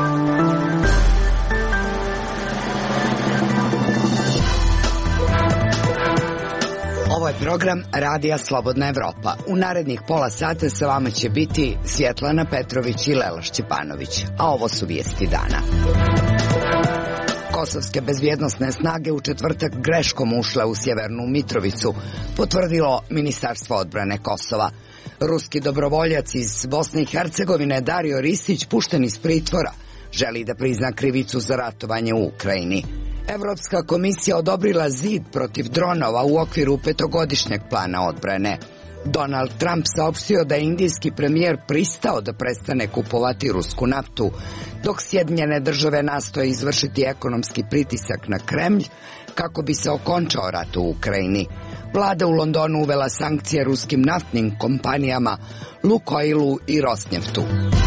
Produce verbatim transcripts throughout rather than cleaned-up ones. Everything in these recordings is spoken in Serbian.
Ovo je program Radija Slobodna Evropa. U narednih pola sata sa vama će biti Svjetlana Petrović i Lela Šćepanović. A ovo su vijesti dana. Kosovske bezbjednosne snage u četvrtak greškom ušle u Sjevernu Mitrovicu, potvrdilo Ministarstvo odbrane Kosova. Ruski dobrovoljac iz Bosne i Hercegovine Dario Ristić, pušten iz pritvora, želi da prizna krivicu za ratovanje u Ukrajini. Evropska komisija odobrila zid protiv dronova u okviru petogodišnjeg plana odbrane. Donald Trump saopštio da je indijski premijer pristao da prestane kupovati rusku naftu, dok Sjedinjene države nastoje izvršiti ekonomski pritisak na Kremlj kako bi se okončao rat u Ukrajini. Vlada u Londonu uvela sankcije ruskim naftnim kompanijama Lukoilu i Rosneftu.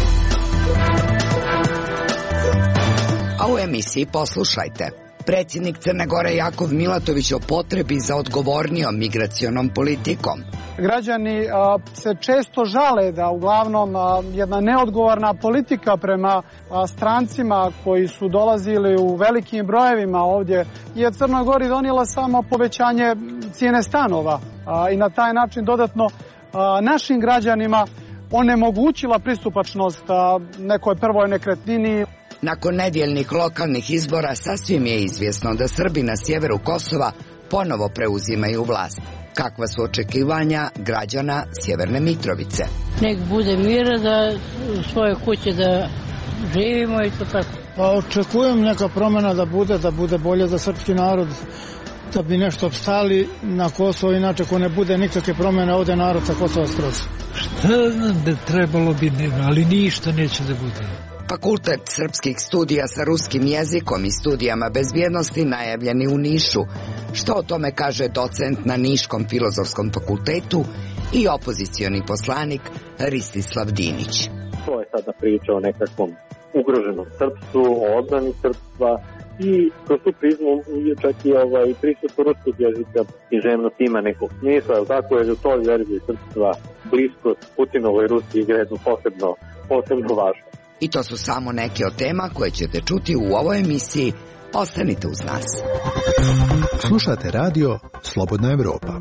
A u emisiji poslušajte. Predsjednik Crne Gore Jakov Milatović o potrebi za odgovornijom migracionom politikom. Građani a, se često žale da uglavnom a, jedna neodgovorna politika prema a, strancima koji su dolazili u velikim brojevima ovdje je Crnoj Gori donijela samo povećanje cijene stanova a, i na taj način dodatno a, našim građanima onemogućila pristupačnost a, nekoj prvoj nekretnini. Nakon nedjeljnih lokalnih izbora sasvim je izvjesno da Srbi na sjeveru Kosova ponovo preuzimaju vlast. Kakva su očekivanja građana Sjeverne Mitrovice? Nek bude mira, da u svoje kuće da živimo i to tako. Pa očekujem neka promjena da bude, da bude bolje za srpski narod, da bi nešto opstali na Kosovo, inače ko ne bude nikakve promjene ovdje narod sa Kosova skroz. Šta znam da trebalo bi, ali ništa neće da bude. Fakultet srpskih studija sa ruskim jezikom i studijama bezbjednosti najavljeni u Nišu. Što o tome kaže docent na Niškom filozofskom fakultetu i opozicioni poslanik Ristislav Dinić. To je sada priča o nekakvom ugroženom srpstvu, o odbrani srpstva i kroz tu prizmu čak i ovaj, prisustvo ruskog jezika književnost ima nekog smisla, ali tako je da u toj verziji srpstva bliskost Putinovoj Rusiji igra jednu posebno, posebno važno. I to su samo neke od tema koje ćete čuti u ovoj emisiji. Ostanite uz nas. Slušate radio Slobodna Evropa.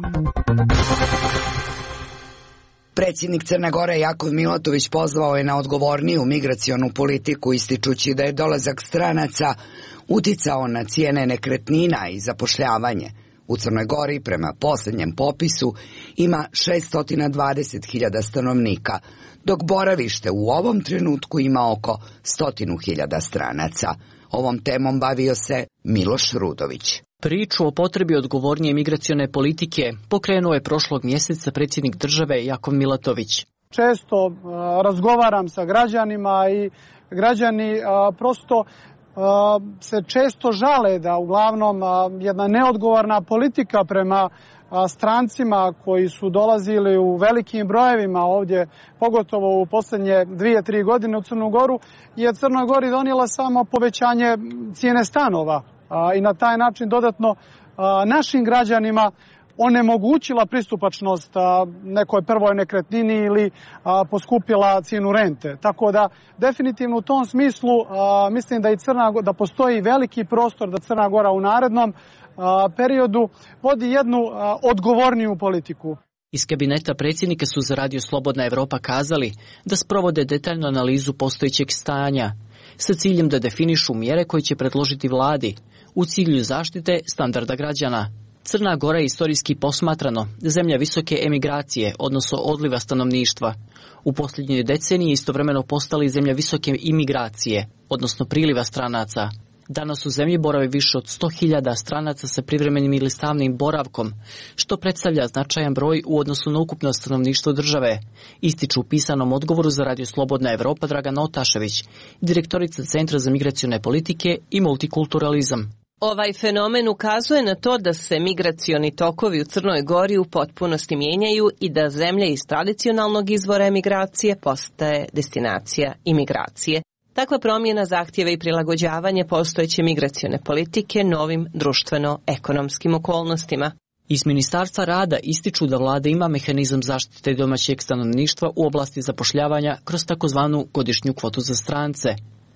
Predsjednik Crne Gore Jakov Milatović pozvao je na odgovorniju migracionu politiku, ističući da je dolazak stranaca uticao na cijene nekretnina i zapošljavanje. U Crnoj Gori, prema posljednjem popisu, ima šesto dvadeset hiljada stanovnika, dok boravište u ovom trenutku ima oko stotinu hiljada stranaca. Ovom temom bavio se Miloš Rudović. Priču o potrebi odgovornije migracione politike pokrenuo je prošlog mjeseca predsjednik države Jakov Milatović. Često uh, razgovaram sa građanima i građani uh, prosto Uh, se često žale da uglavnom uh, jedna neodgovorna politika prema uh, strancima koji su dolazili u velikim brojevima ovdje, pogotovo u posljednje dvije, tri godine u Crnu Goru, je Crnoj Gori donijela samo povećanje cijene stanova uh, i na taj način dodatno uh, našim građanima onemogućila pristupačnost a, nekoj prvoj nekretnini ili a, poskupila cijenu rente. Tako da definitivno u tom smislu a, mislim da i Crna da postoji veliki prostor da Crna Gora u narednom a, periodu vodi jednu a, odgovorniju politiku. Iz kabineta predsjednika su za Radio Slobodna Evropa kazali da sprovode detaljnu analizu postojećeg stanja sa ciljem da definišu mjere koje će predložiti vladi u cilju zaštite standarda građana. Crna Gora je istorijski posmatrano zemlja visoke emigracije, odnosno odliva stanovništva. U posljednjoj deceniji istovremeno postali zemlja visoke imigracije, odnosno priliva stranaca. Danas u zemlji boravi više od sto hiljada stranaca sa privremenim ili stalnim boravkom, što predstavlja značajan broj u odnosu na ukupno stanovništvo države, ističu u pisanom odgovoru za Radio Slobodna Evropa Dragana Otašević, direktorica Centra za migracione politike i multikulturalizam. Ovaj fenomen ukazuje na to da se migracioni tokovi u Crnoj Gori u potpunosti mijenjaju i da zemlja iz tradicionalnog izvora emigracije postaje destinacija imigracije. Takva promjena zahtjeva i prilagođavanje postojeće migracione politike novim društveno-ekonomskim okolnostima. Iz Ministarstva rada ističu da vlada ima mehanizam zaštite domaćeg stanovništva u oblasti zapošljavanja kroz takozvanu godišnju kvotu za strance.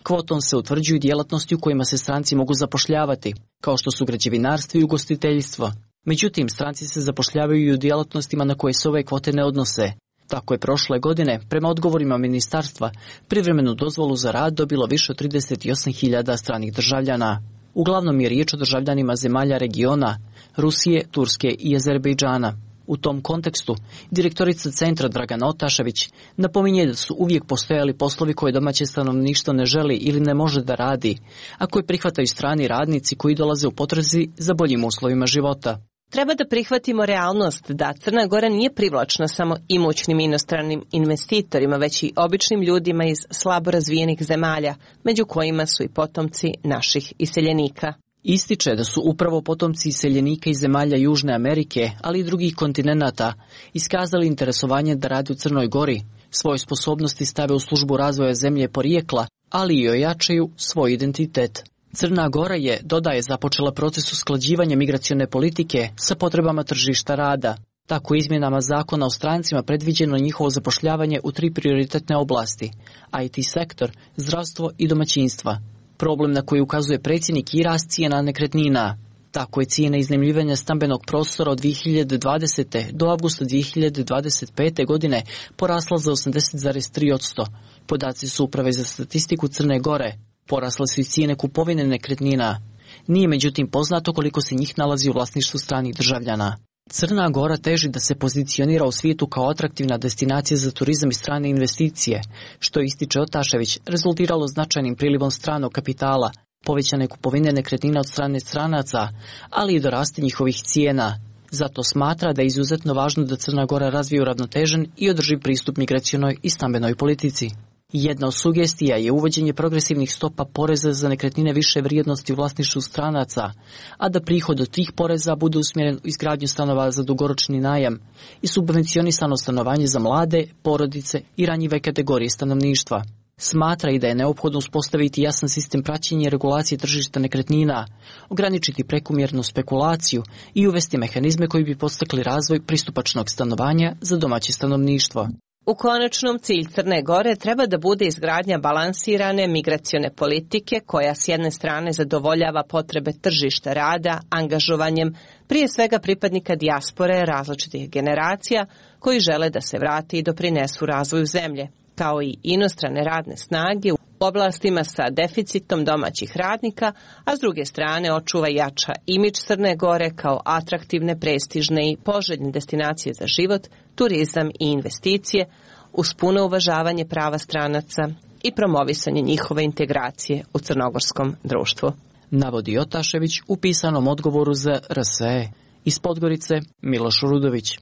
Kvotom se utvrđuju djelatnosti u kojima se stranci mogu zapošljavati, kao što su građevinarstvo i ugostiteljstvo. Međutim, stranci se zapošljavaju i u djelatnostima na koje se ove kvote ne odnose. Tako je prošle godine, prema odgovorima ministarstva, privremenu dozvolu za rad dobilo više od trideset osam hiljada stranih državljana. Uglavnom je riječ o državljanima zemalja regiona, Rusije, Turske i Azerbejdžana. U tom kontekstu, direktorica centra Dragana Otašević napominje da su uvijek postojali poslovi koje domaće stanovništvo ne želi ili ne može da radi, a koje prihvataju strani radnici koji dolaze u potrazi za boljim uslovima života. Treba da prihvatimo realnost da Crna Gora nije privlačna samo imućnim inostranim investitorima, već i običnim ljudima iz slabo razvijenih zemalja, među kojima su i potomci naših iseljenika. Ističe da su upravo potomci iseljenika iz zemalja Južne Amerike, ali i drugih kontinenata, iskazali interesovanje da rade u Crnoj Gori, svoje sposobnosti stave u službu razvoja zemlje porijekla, ali i ojačaju svoj identitet. Crna Gora je, dodaje, započela proces usklađivanja migracione politike sa potrebama tržišta rada. Tako izmjenama zakona o strancima predviđeno njihovo zapošljavanje u tri prioritetne oblasti: I T sektor, zdravstvo i domaćinstva. Problem na koji ukazuje predsjednik i rast cijena nekretnina. Tako je cijena iznajmljivanja stambenog prostora od dvije hiljade dvadesete. do avgusta dvije hiljade dvadeset pete. godine porasla za osamdeset zarez tri posto. Podaci su Uprave za statistiku Crne Gore. Porasle su i cijene kupovine nekretnina. Nije međutim poznato koliko se njih nalazi u vlasništvu stranih državljana. Crna Gora teži da se pozicionira u svijetu kao atraktivna destinacija za turizam i strane investicije, što ističe Otašević, rezultiralo značajnim prilivom stranog kapitala, povećane kupovine nekretnina od strane stranaca, ali i do rasta njihovih cijena. Zato smatra da je izuzetno važno da Crna Gora razvije uravnotežen i održiv pristup migracionoj i stambenoj politici. Jedna od sugestija je uvođenje progresivnih stopa poreza za nekretnine više vrijednosti u vlasništvu stranaca, a da prihod od tih poreza bude usmjeren u izgradnju stanova za dugoročni najam i subvencionisano stanovanje za mlade, porodice i ranjive kategorije stanovništva. Smatra i da je neophodno uspostaviti jasan sistem praćenja i regulacije tržišta nekretnina, ograničiti prekomjernu spekulaciju i uvesti mehanizme koji bi podstakli razvoj pristupačnog stanovanja za domaće stanovništvo. U konačnom, cilj Crne Gore treba da bude izgradnja balansirane migracione politike koja s jedne strane zadovoljava potrebe tržišta rada angažovanjem prije svega pripadnika dijaspore različitih generacija koji žele da se vrate i doprinesu razvoju zemlje, kao i inostrane radne snage u oblastima sa deficitom domaćih radnika, a s druge strane očuva jača imidž Crne Gore kao atraktivne, prestižne i poželjne destinacije za život, turizam i investicije, uz puno uvažavanje prava stranaca i promovisanje njihove integracije u crnogorskom društvu. Navodi Otašević u pisanom odgovoru za R S E. Iz Podgorice, Miloš Rudović.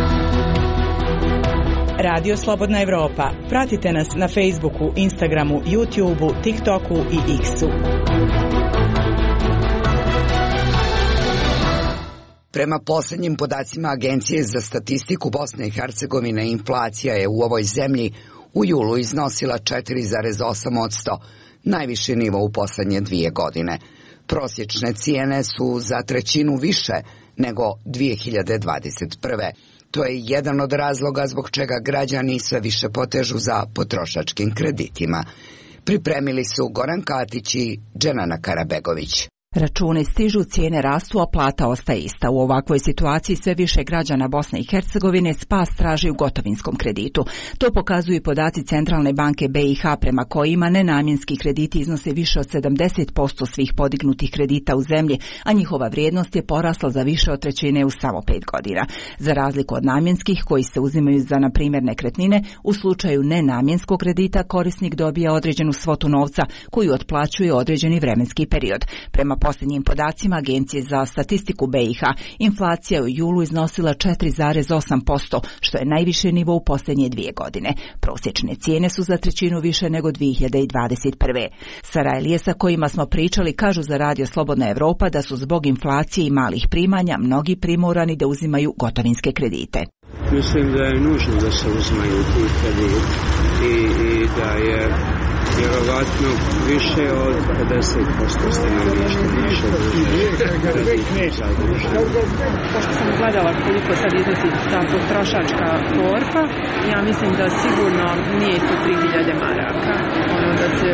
Radio Slobodna Evropa. Pratite nas na Facebooku, Instagramu, YouTubeu, TikToku i X-u. Prema posljednjim podacima Agencije za statistiku Bosne i Hercegovine, inflacija je u ovoj zemlji u julu iznosila četiri zarez osam posto, najviši nivo u posljednje dvije godine. Prosječne cijene su za trećinu više nego dvije hiljade dvadeset prve. To je jedan od razloga zbog čega građani sve više potežu za potrošačkim kreditima. Pripremili su Goran Katić i Dženana Karabegović. Računi stižu, cijene rastu, a plata ostaje ista. U ovakvoj situaciji sve više građana Bosne i Hercegovine spas traži u gotovinskom kreditu. To pokazuju i podaci Centralne banke B i H prema kojima nenamjenski krediti iznose više od sedamdeset posto svih podignutih kredita u zemlji, a njihova vrijednost je porasla za više od trećine u samo pet godina. Za razliku od namjenskih koji se uzimaju za, na primjer, nekretnine, u slučaju nenamjenskog kredita korisnik dobija određenu svotu novca koju otplaćuje određeni vremenski period. Prema posljednjim podacima Agencije za statistiku B i H, inflacija u julu iznosila četiri zarez osam posto, što je najviše nivo u posljednje dvije godine. Prosječne cijene su za trećinu više nego dvije hiljade dvadeset prve. Sarajlije sa kojima smo pričali kažu za Radio Slobodna Evropa da su zbog inflacije i malih primanja mnogi primorani da uzimaju gotovinske kredite. Mislim da je nužno da se uzimaju ti krediti i, i da je vjerovatno više od pedeset posto stanovništva više kredita zaduženo. Pošto sam gledala koliko sad iznosi ta potrošačka korpa, ja mislim da sigurno nije to tri hiljade maraka, ono da se u to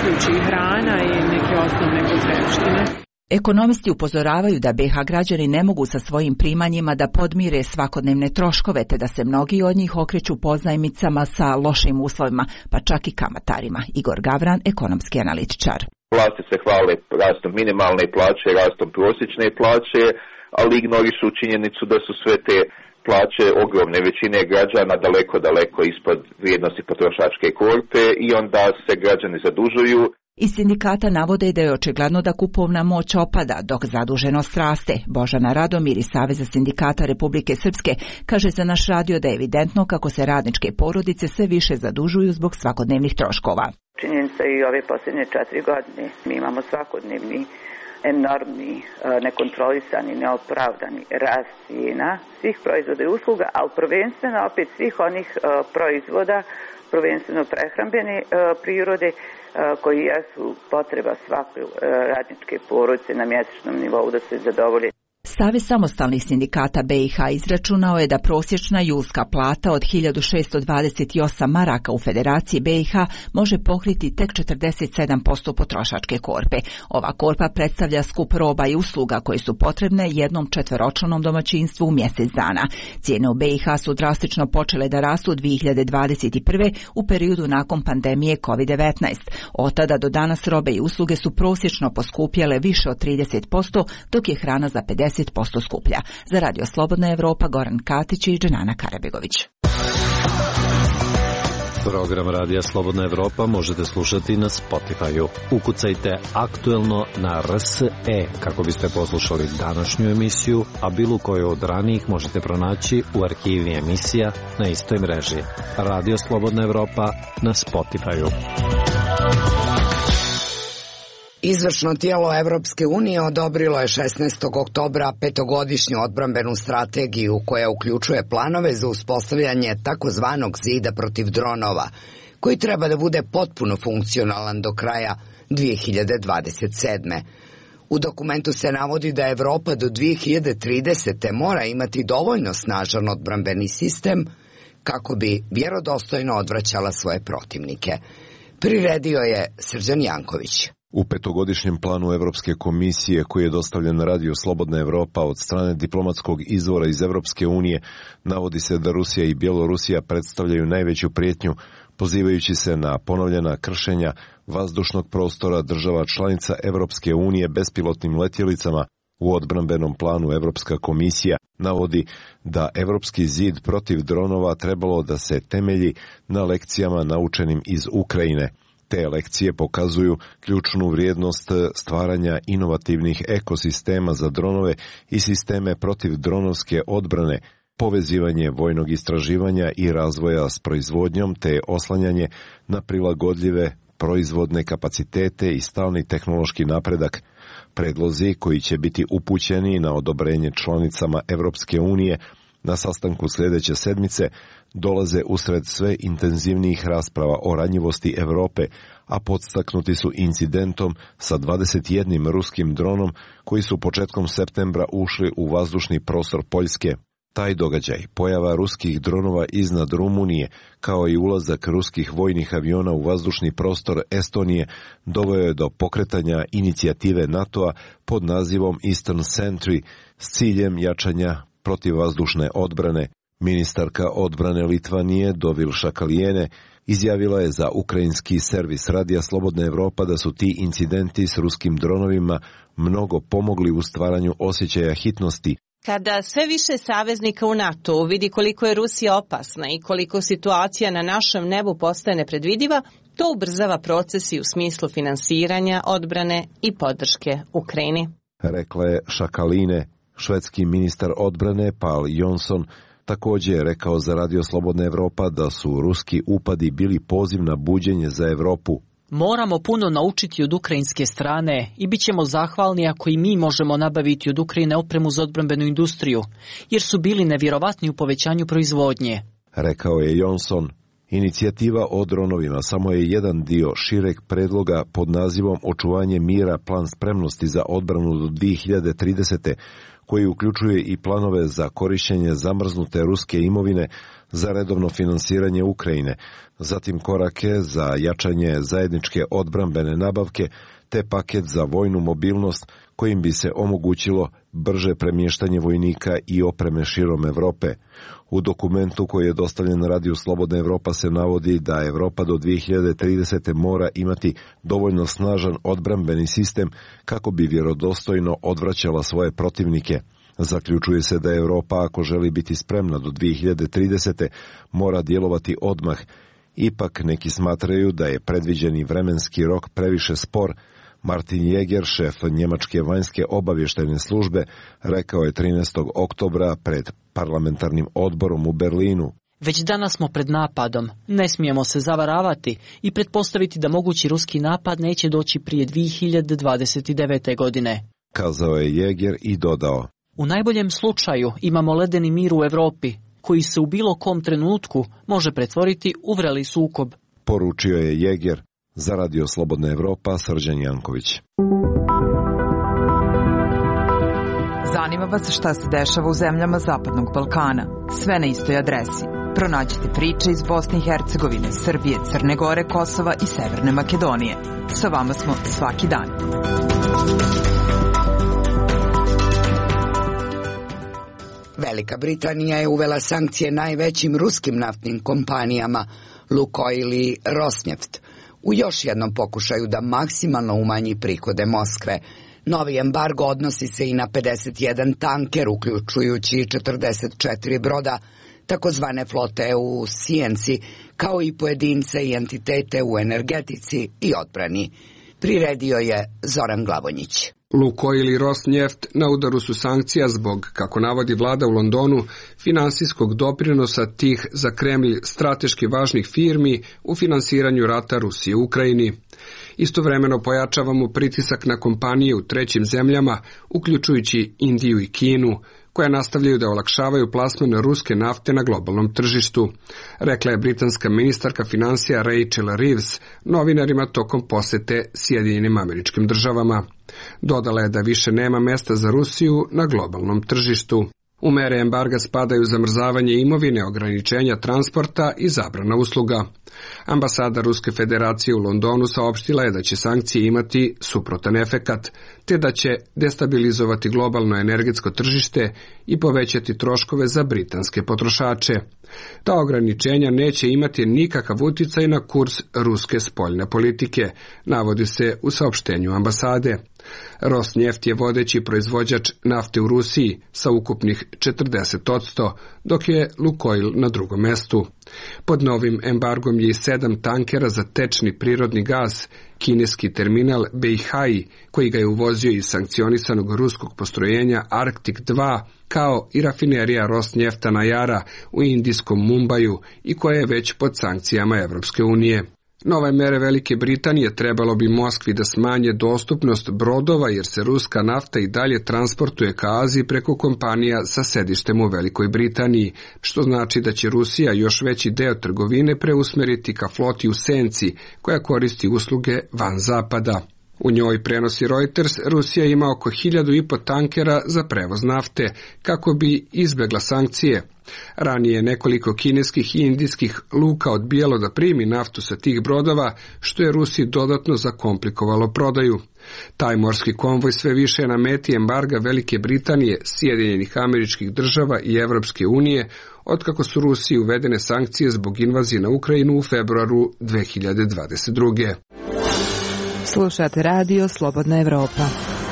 uključi i hrana i neke osnovne potrepštine. Ekonomisti upozoravaju da be ha građani ne mogu sa svojim primanjima da podmire svakodnevne troškove, te da se mnogi od njih okreću pozajmicama sa lošim uslovima, pa čak i kamatarima. Igor Gavran, ekonomski analitičar. Vlasti se hvale rastom minimalne plaće, rastom prosječne plaće, ali ignorišu činjenicu da su sve te plaće ogromne većine građana daleko, daleko ispod vrijednosti potrošačke korpe i onda se građani zadužuju. Iz sindikata navode da je očigledno da kupovna moć opada, dok zaduženost raste. Božana Radomir iz Saveza sindikata Republike Srpske kaže za naš radio da je evidentno kako se radničke porodice sve više zadužuju zbog svakodnevnih troškova. Činjenica i ove posljednje četiri godine mi imamo svakodnevni enormni, nekontrolisani, neopravdani rast cijena svih proizvoda i usluga, ali prvenstveno opet svih onih proizvoda, prvenstveno prehrambene prirode, koji jesu potreba svake radničke porodice na mjesečnom nivou da se zadovolje. Savez samostalnih sindikata be i ha izračunao je da prosječna julska plata od hiljadu šessto dvadeset osam maraka u Federaciji be i ha može pokriti tek četrdeset sedam posto potrošačke korpe. Ova korpa predstavlja skup roba i usluga koje su potrebne jednom četveročlanom domaćinstvu u mjesec dana. Cijene u be i ha su drastično počele da rastu dvije hiljade dvadeset prve u periodu nakon pandemije kovid devetnaest. Od tada do danas robe i usluge su prosječno poskupjele više od trideset posto, dok je hrana za pedeset posto skuplja. Za Radio Slobodna Evropa, Goran Katić i Dženana Karabegović. Program Radija Slobodna Evropa možete slušati na Spotify-u. Ukucajte aktuelno na R S E kako biste poslušali današnju emisiju, a bilo koju od ranijih možete pronaći u arhivi emisija na istoj mreži. Radio Slobodna Evropa na Spotify-u. Izvršno tijelo Evropske unije odobrilo je šesnaestog oktobra petogodišnju odbrambenu strategiju koja uključuje planove za uspostavljanje takozvanog zida protiv dronova, koji treba da bude potpuno funkcionalan do kraja dvije hiljade dvadeset sedme. U dokumentu se navodi da Evropa do dvije hiljade tridesete mora imati dovoljno snažan odbrambeni sistem kako bi vjerodostojno odvraćala svoje protivnike. Priredio je Srđan Janković. U petogodišnjem planu Evropske komisije koji je dostavljen na Radio Slobodna Evropa od strane diplomatskog izvora iz Evropske unije navodi se da Rusija i Bjelorusija predstavljaju najveću prijetnju, pozivajući se na ponovljena kršenja vazdušnog prostora država članica Evropske unije bespilotnim letjelicama. U odbrambenom planu Evropska komisija navodi da Evropski zid protiv dronova trebalo da se temelji na lekcijama naučenim iz Ukrajine. Te lekcije pokazuju ključnu vrijednost stvaranja inovativnih ekosistema za dronove i sisteme protiv dronovske odbrane, povezivanje vojnog istraživanja i razvoja s proizvodnjom te oslanjanje na prilagodljive proizvodne kapacitete i stalni tehnološki napredak. Predlozi koji će biti upućeni na odobrenje članicama Evropske unije na sastanku sljedeće sedmice dolaze usred sve intenzivnijih rasprava o ranjivosti Europe, a podstaknuti su incidentom sa dvadeset jednim ruskim dronom koji su početkom septembra ušli u vazdušni prostor Poljske. Taj događaj, pojava ruskih dronova iznad Rumunije, kao i ulazak ruskih vojnih aviona u vazdušni prostor Estonije, doveo je do pokretanja inicijative NATO-a pod nazivom Eastern Sentry s ciljem jačanja protivvazdušne odbrane. Ministarka odbrane Litvanije Dovil Šakalijene izjavila je za ukrajinski servis Radija Slobodna Evropa da su ti incidenti s ruskim dronovima mnogo pomogli u stvaranju osjećaja hitnosti. Kada sve više saveznika u NATO vidi koliko je Rusija opasna i koliko situacija na našem nebu postaje nepredvidiva, to ubrzava proces i u smislu finansiranja, odbrane i podrške Ukrajini. Rekla je Šakaline. Švedski ministar odbrane Pál Jonsson također je rekao za Radio Slobodna Evropa da su ruski upadi bili poziv na buđenje za Europu. Moramo puno naučiti od ukrajinske strane i bit ćemo zahvalni ako i mi možemo nabaviti od Ukrajine opremu za odbrambenu industriju, jer su bili nevjerovatni u povećanju proizvodnje. Rekao je Jonsson. Inicijativa o dronovima samo je jedan dio šireg predloga pod nazivom Očuvanje mira, plan spremnosti za odbranu do dvije hiljade tridesete, koji uključuje i planove za korištenje zamrznute ruske imovine za redovno finansiranje Ukrajine, zatim korake za jačanje zajedničke odbrambene nabavke, te paket za vojnu mobilnost kojim bi se omogućilo brže premještanje vojnika i opreme širom Evrope. U dokumentu koji je dostavljen Radiju Slobodna Evropa se navodi da Evropa do dvije hiljade tridesete. mora imati dovoljno snažan odbrambeni sistem kako bi vjerodostojno odvraćala svoje protivnike. Zaključuje se da Evropa, ako želi biti spremna do dvije hiljade tridesete. mora djelovati odmah. Ipak neki smatraju da je predviđeni vremenski rok previše spor. Martin Jäger, šef njemačke vanjske obavještajne službe, rekao je trinaestog oktobra pred parlamentarnim odborom u Berlinu. Već danas smo pred napadom. Ne smijemo se zavaravati i pretpostaviti da mogući ruski napad neće doći prije dvije hiljade dvadeset devete. godine. Kazao je Jäger i dodao. U najboljem slučaju imamo ledeni mir u Europi, koji se u bilo kom trenutku može pretvoriti u vreli sukob. Poručio je Jäger. Za Radio Slobodna Evropa, Srđan Janković. Zanima vas šta se dešava u zemljama Zapadnog Balkana. Sve na istoj adresi. Pronađite priče iz Bosne i Hercegovine, Srbije, Crne Gore, Kosova i Severne Makedonije. Sa vama smo svaki dan. Velika Britanija je uvela sankcije najvećim ruskim naftnim kompanijama Lukoil i Rosneft, u još jednom pokušaju da maksimalno umanji prihode Moskve. Novi embargo odnosi se i na pedeset jedan tanker, uključujući četrdeset četiri broda, takozvane flote u sjenci, kao i pojedince i entitete u energetici i odbrani. Priredio je Zoran Glavonjić. Lukoil i Rosneft na udaru su sankcija zbog, kako navodi vlada u Londonu, finansijskog doprinosa tih za Kremlj strateški važnih firmi u finansiranju rata Rusije u Ukrajini. Istovremeno pojačavamo pritisak na kompanije u trećim zemljama, uključujući Indiju i Kinu, koje nastavljaju da olakšavaju plasman ruske nafte na globalnom tržištu, rekla je britanska ministarka financija Rachel Reeves novinarima tokom posete Sjedinjenim Američkim Državama. Dodala je da više nema mesta za Rusiju na globalnom tržištu. U mere embarga spadaju zamrzavanje imovine, ograničenja transporta i zabrana usluga. Ambasada Ruske federacije u Londonu saopštila je da će sankcije imati suprotan efekat, te da će destabilizovati globalno energetsko tržište i povećati troškove za britanske potrošače. Ta ograničenja neće imati nikakav utjecaj na kurs ruske spoljne politike, navodi se u saopštenju ambasade. Rosneft je vodeći proizvođač nafte u Rusiji sa ukupnih četrdeset posto, dok je Lukoil na drugom mestu. Pod novim embargom je i sedam tankera za tečni prirodni gaz, kineski terminal Beihai, koji ga je uvozio iz sankcionisanog ruskog postrojenja Arktik dva, kao i rafinerija Rosnefta Najara u indijskom Mumbaju i koja je već pod sankcijama Evropske unije. Nove mere Velike Britanije trebalo bi Moskvi da smanje dostupnost brodova jer se ruska nafta i dalje transportuje ka Aziji preko kompanija sa sedištem u Velikoj Britaniji, što znači da će Rusija još veći deo trgovine preusmeriti ka floti u senci koja koristi usluge van zapada. U njoj, prenosi Reuters, Rusija ima oko hiljadu i po tankera za prevoz nafte, kako bi izbjegla sankcije. Ranije nekoliko kineskih i indijskih luka odbijalo da primi naftu sa tih brodova, što je Rusiji dodatno zakomplikovalo prodaju. Taj morski konvoj sve više je na meti embarga Velike Britanije, Sjedinjenih Američkih Država i Evropske unije, otkako su Rusiji uvedene sankcije zbog invazije na Ukrajinu u februaru dvije hiljade dvadeset druge. Slušate radio Slobodna Evropa.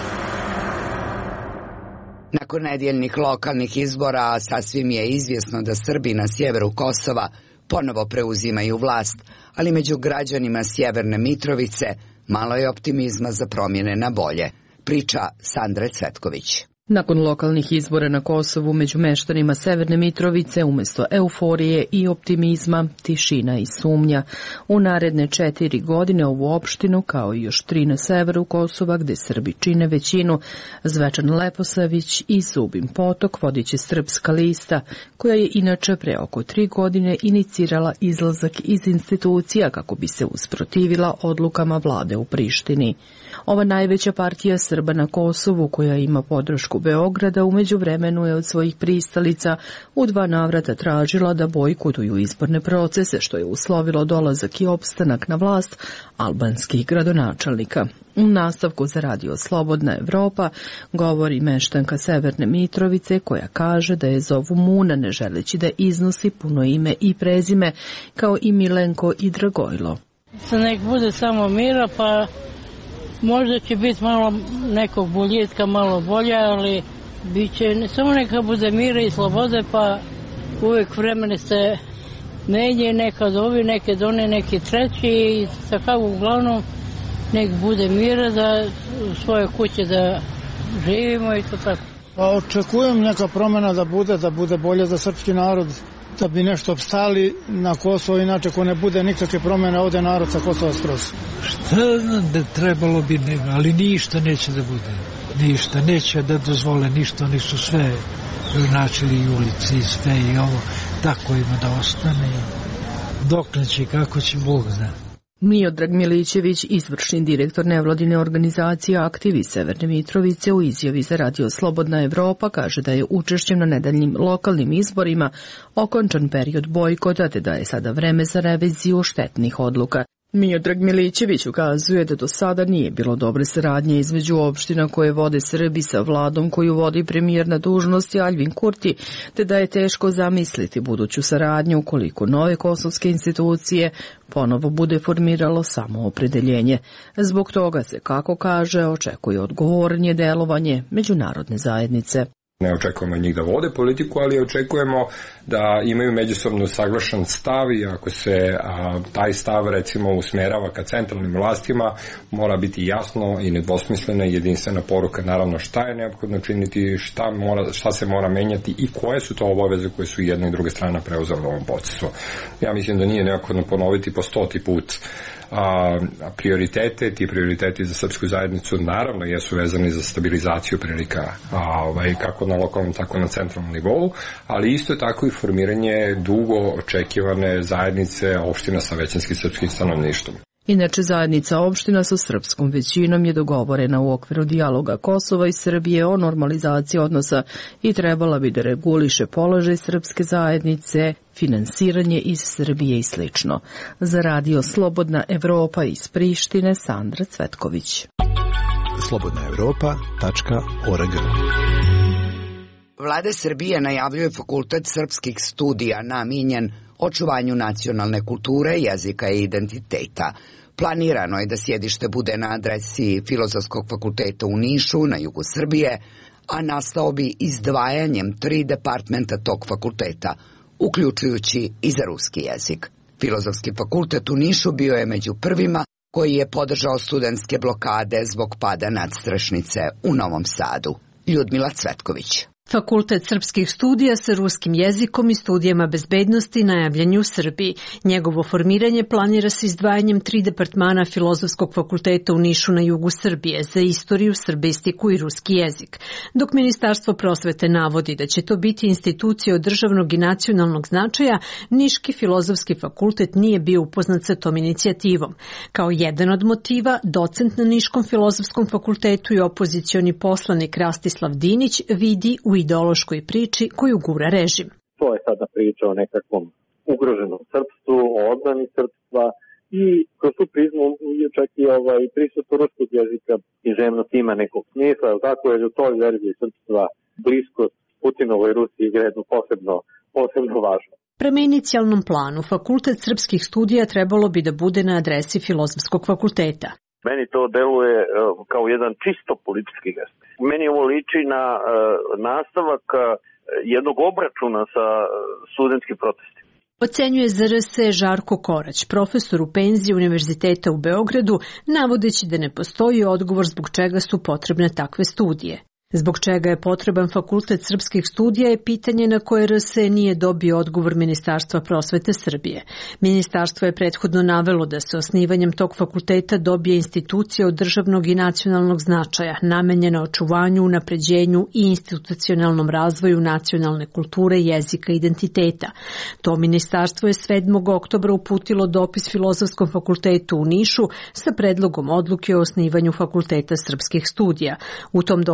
Nakon nedjeljnih lokalnih izbora sasvim je izvjesno da Srbi na sjeveru Kosova ponovo preuzimaju vlast, ali među građanima Sjeverne Mitrovice malo je optimizma za promjene na bolje, priča Sandre Cvetković. Nakon lokalnih izbora na Kosovu među meštanima Severne Mitrovice umjesto euforije i optimizma, tišina i sumnja. U naredne četiri godine ovu opštinu, kao i još tri na severu Kosova, gde Srbi čine većinu, Zvečan Leposavić i Zubin Potok vodiće Srpska lista, koja je inače pre oko tri godine inicirala izlazak iz institucija kako bi se usprotivila odlukama vlade u Prištini. Ova najveća partija Srba na Kosovu, koja ima podršku preko Beograda u međuvremenu je od svojih pristalica u dva navrata tražila da bojkotuju izborne procese, što je uslovilo dolazak i opstanak na vlast albanskih gradonačelnika. U nastavku za Radio Slobodna Evropa govori meštanka Severne Mitrovice koja kaže da je zovu Muna ne želeći da iznosi puno ime i prezime kao i Milenko i Dragojlo. Se nek bude samo mira, pa možda će biti malo nekog boljitka, malo bolje, ali bit će ne samo neka bude mira i slobode, pa uvijek vremene se menje, nekad ovi, nekad one, neki treći i tako uglavnom nek bude mira da u svoje kuće da živimo i to tako. Pa očekujem neka promjena da bude, da bude bolje za srpski narod, da bi nešto opstali na Kosovo, inače ko ne bude nikakve promjene ovdje narod sa Kosova skroz. Šta znam da trebalo bi, ne, ali ništa neće da bude. Ništa, neće da dozvole ništa, oni su sve načeli i ulici i sve i ovo, tako ima da ostane. Dokle će, kako će, Bog zna. Miodrag Milićević, izvršni direktor nevladine organizacije Aktivi Severne Mitrovice, u izjavi za Radio Slobodna Evropa kaže da je učešćem na nedeljnim lokalnim izborima okončan period bojkota te da je sada vreme za reviziju štetnih odluka. Miodrag Milićević ukazuje da do sada nije bilo dobre saradnje između opština koje vode Srbi sa vladom koju vodi premijer na dužnosti Aljbin Kurti, te da je teško zamisliti buduću saradnju ukoliko nove kosovske institucije ponovo bude formiralo samoopredeljenje. Zbog toga se, kako kaže, očekuje odgovornije delovanje međunarodne zajednice. Ne očekujemo njih da vode politiku, ali očekujemo da imaju međusobno saglašan stav i ako se a, taj stav recimo usmerava ka centralnim vlastima, mora biti jasno i nedvosmislena i jedinstvena poruka naravno šta je neophodno činiti, šta, mora, šta se mora menjati i koje su to obaveze koje su jedna i druga strana preuzela u ovom procesu. Ja mislim da nije neophodno ponoviti po stoti put a, prioritete, ti prioriteti za srpsku zajednicu naravno jesu vezani za stabilizaciju prilika a, ovaj, kako na lokalnom, tako na centralnom nivou, ali isto tako i formiranje dugo očekivane zajednice opština sa većinskim srpskim stanovništvom. Inače, zajednica opština sa srpskom većinom je dogovorena u okviru dijaloga Kosova i Srbije o normalizaciji odnosa i trebala bi da reguliše položaj srpske zajednice, finansiranje iz Srbije i sl. Za Radio Slobodna Evropa iz Prištine, Sandra Cvetković. slobodna evropa tačka org. Vlada Srbije najavljuje Fakultet srpskih studija namijenjen očuvanju nacionalne kulture, jezika i identiteta. Planirano je da sjedište bude na adresi Filozofskog fakulteta u Nišu, na jugu Srbije, a nastao bi izdvajanjem tri departmenta tog fakulteta, uključujući i za ruski jezik. Filozofski fakultet u Nišu bio je među prvima koji je podržao studentske blokade zbog pada nadstrešnice u Novom Sadu. Ljudmila Cvetković. Fakultet srpskih studija sa ruskim jezikom i studijama bezbednosti najavljen je u Srbiji. Njegovo formiranje planira se izdvajanjem tri departmana Filozofskog fakulteta u Nišu na jugu Srbije za istoriju, srbistiku i ruski jezik. Dok Ministarstvo prosvete navodi da će to biti institucija od državnog i nacionalnog značaja, Niški Filozofski fakultet nije bio upoznat sa tom inicijativom. Kao jedan od motiva, docent na Niškom Filozofskom fakultetu i opozicioni poslanik Rastislav Dinić vidi u ideološkoj priči koju gura režim. To je sada priča o nekakvom ugroženom srpstvu, o odbrani srpstva i kroz tu prizmu čak i ovaj, prisutno ruskog jezika književnost ima nekog smisla, tako je u toj verziji srpstva bliskost Putinovoj Rusiji je jedno posebno, posebno važno. Prema inicijalnom planu, Fakultet srpskih studija trebalo bi da bude na adresi Filozofskog fakulteta. Meni to deluje kao jedan čisto politički gest. Meni ovo liči na uh, nastavak uh, jednog obračuna sa studentskim protestima. Ocenjuje za R S Žarko Korać, profesor u penziji Univerziteta u Beogradu, navodeći da ne postoji odgovor zbog čega su potrebne takve studije. Zbog čega je potreban Fakultet srpskih studija je pitanje na koje R S nije dobio odgovor Ministarstva prosvete Srbije. Ministarstvo je prethodno navelo da se osnivanjem tog fakulteta dobije institucija od državnog i nacionalnog značaja, namenjena očuvanju, unapređenju i institucionalnom razvoju nacionalne kulture, jezika i identiteta. To ministarstvo je sedmog oktobra uputilo dopis Filozofskom fakultetu u Nišu sa predlogom odluke o osnivanju Fakulteta srpskih studija. U tom dopisu je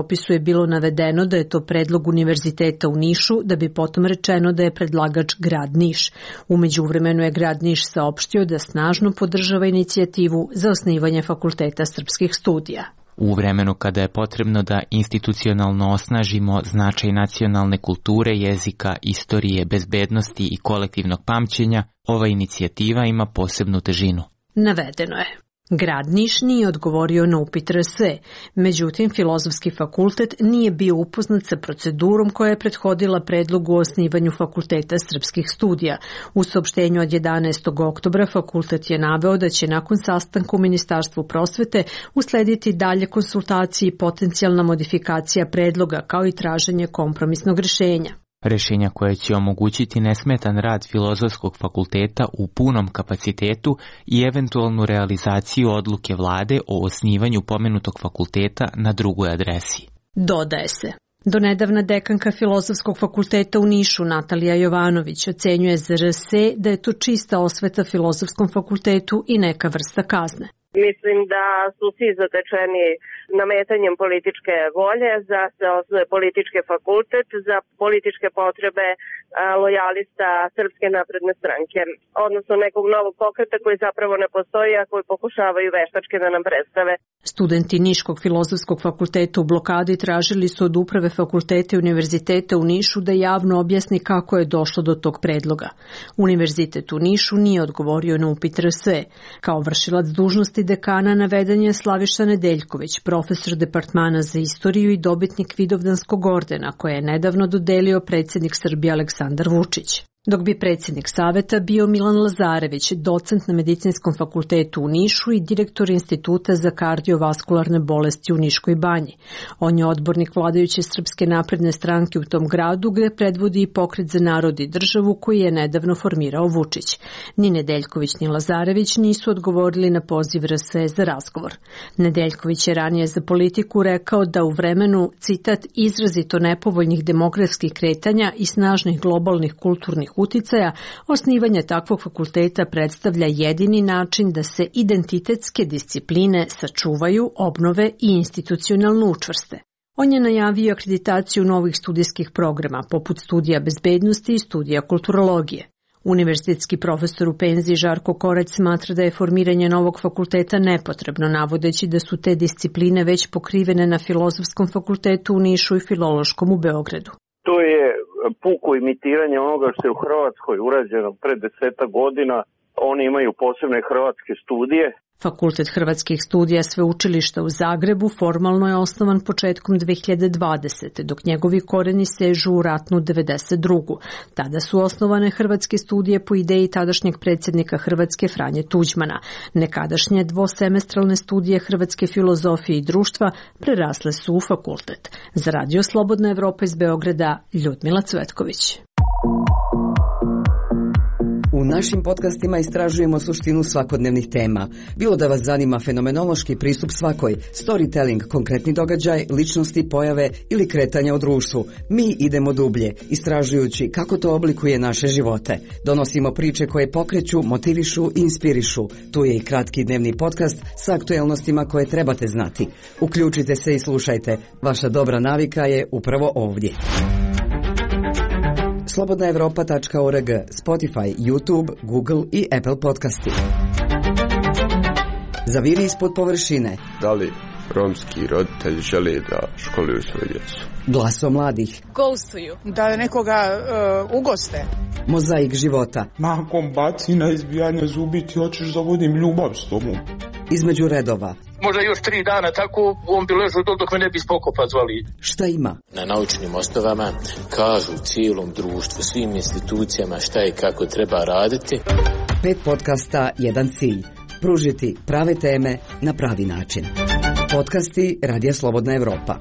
bilo navedeno da je to predlog Univerziteta u Nišu, da bi potom rečeno da je predlagač grad Niš. U međuvremenu je grad Niš saopštio da snažno podržava inicijativu za osnivanje Fakulteta srpskih studija. U vremenu kada je potrebno da institucionalno osnažimo značaj nacionalne kulture, jezika, istorije, bezbednosti i kolektivnog pamćenja, ova inicijativa ima posebnu težinu. Navedeno je. Grad Niš nije odgovorio na upit R S E, međutim Filozofski fakultet nije bio upoznat sa procedurom koja je prethodila predlogu o osnivanju Fakulteta srpskih studija. U saopštenju od jedanaestog oktobra fakultet je naveo da će nakon sastanka u Ministarstvu prosvete uslediti dalje konsultacije i potencijalna modifikacija predloga kao i traženje kompromisnog rešenja. Rešenja koje će omogućiti nesmetan rad Filozofskog fakulteta u punom kapacitetu i eventualnu realizaciju odluke vlade o osnivanju pomenutog fakulteta na drugoj adresi. Dodaje se. Donedavna dekanka Filozofskog fakulteta u Nišu Natalija Jovanović ocenjuje za R S E da je to čista osveta Filozofskom fakultetu i neka vrsta kazne. Mislim da su svi zatečeni nametanjem političke volje za se osnuje politički fakultet za političke potrebe a, lojalista Srpske napredne stranke, odnosno nekog novog pokreta koji zapravo ne postoji, a koji pokušavaju veštačke da nam predstave. Studenti Niškog filozofskog fakulteta u blokadi tražili su od uprave fakulteta i univerziteta u Nišu da javno objasni kako je došlo do tog predloga. Univerzitet u Nišu nije odgovorio na upit R S E. Kao vršilac dužnosti dekana naveden je Slaviša Nedeljković, profesor departmana za istoriju i dobitnik Vidovdanskog ordena, koje je nedavno dodelio predsjednik Srbije Aleksandar Vučić. Dok bi predsjednik saveta bio Milan Lazarević, docent na Medicinskom fakultetu u Nišu i direktor Instituta za kardiovaskularne bolesti u Niškoj banji. On je odbornik vladajuće Srpske napredne stranke u tom gradu, gde predvodi i Pokret za narod i državu koji je nedavno formirao Vučić. Ni Nedeljković ni Lazarević nisu odgovorili na poziv R S E za razgovor. Nedeljković je ranije za Politiku rekao da u vremenu, citat, izrazito nepovoljnih demografskih kretanja i snažnih globalnih kulturnih uticaja, osnivanje takvog fakulteta predstavlja jedini način da se identitetske discipline sačuvaju, obnove i institucionalno učvrste. On je najavio akreditaciju novih studijskih programa, poput studija bezbednosti i studija kulturologije. Univerzitetski profesor u penziji Žarko Korać smatra da je formiranje novog fakulteta nepotrebno, navodeći da su te discipline već pokrivene na Filozofskom fakultetu u Nišu i Filološkom u Beogradu. To je puko imitiranje onoga što je u Hrvatskoj urađeno pre deseta godina. Oni imaju posebne hrvatske studije. Fakultet hrvatskih studija Sveučilišta u Zagrebu formalno je osnovan početkom dve hiljade dvadesete. dok njegovi koreni sežu u ratnu devedeset drugu. Tada su osnovane hrvatske studije po ideji tadašnjeg predsjednika Hrvatske Franje Tuđmana. Nekadašnje dvosemestralne studije hrvatske filozofije i društva prerasle su u fakultet. Za Radio Slobodna Evropa iz Beograda, Ljudmila Cvetković. U našim podcastima istražujemo suštinu svakodnevnih tema. Bilo da vas zanima fenomenološki pristup svakoj, storytelling, konkretni događaj, ličnosti, pojave ili kretanja u društvu. Mi idemo dublje, istražujući kako to oblikuje naše živote. Donosimo priče koje pokreću, motivišu i inspirišu. Tu je i kratki dnevni podcast sa aktuelnostima koje trebate znati. Uključite se i slušajte. Vaša dobra navika je upravo ovdje. slobodna evropa tačka org, Spotify, YouTube, Google i Apple podcasti. Zaviri ispod površine. Da li romski roditelji žele da školuju svoju djecu? Glaso mladih. Gostuju. Da nekoga uh, ugoste. Mozaik života. Makom baci na izbijanje zubi, ti hoćeš da vodim ljubav s tobom. Između redova. Možda još tri dana tako on bi ležao dok me ne bi spokopa zvali. Šta ima? Na naučnim osnovama kažu cijelom društvu, svim institucijama šta i kako treba raditi. Pet podcasta, jedan cilj. Pružiti prave teme na pravi način. Podcasti Radija Slobodna Evropa.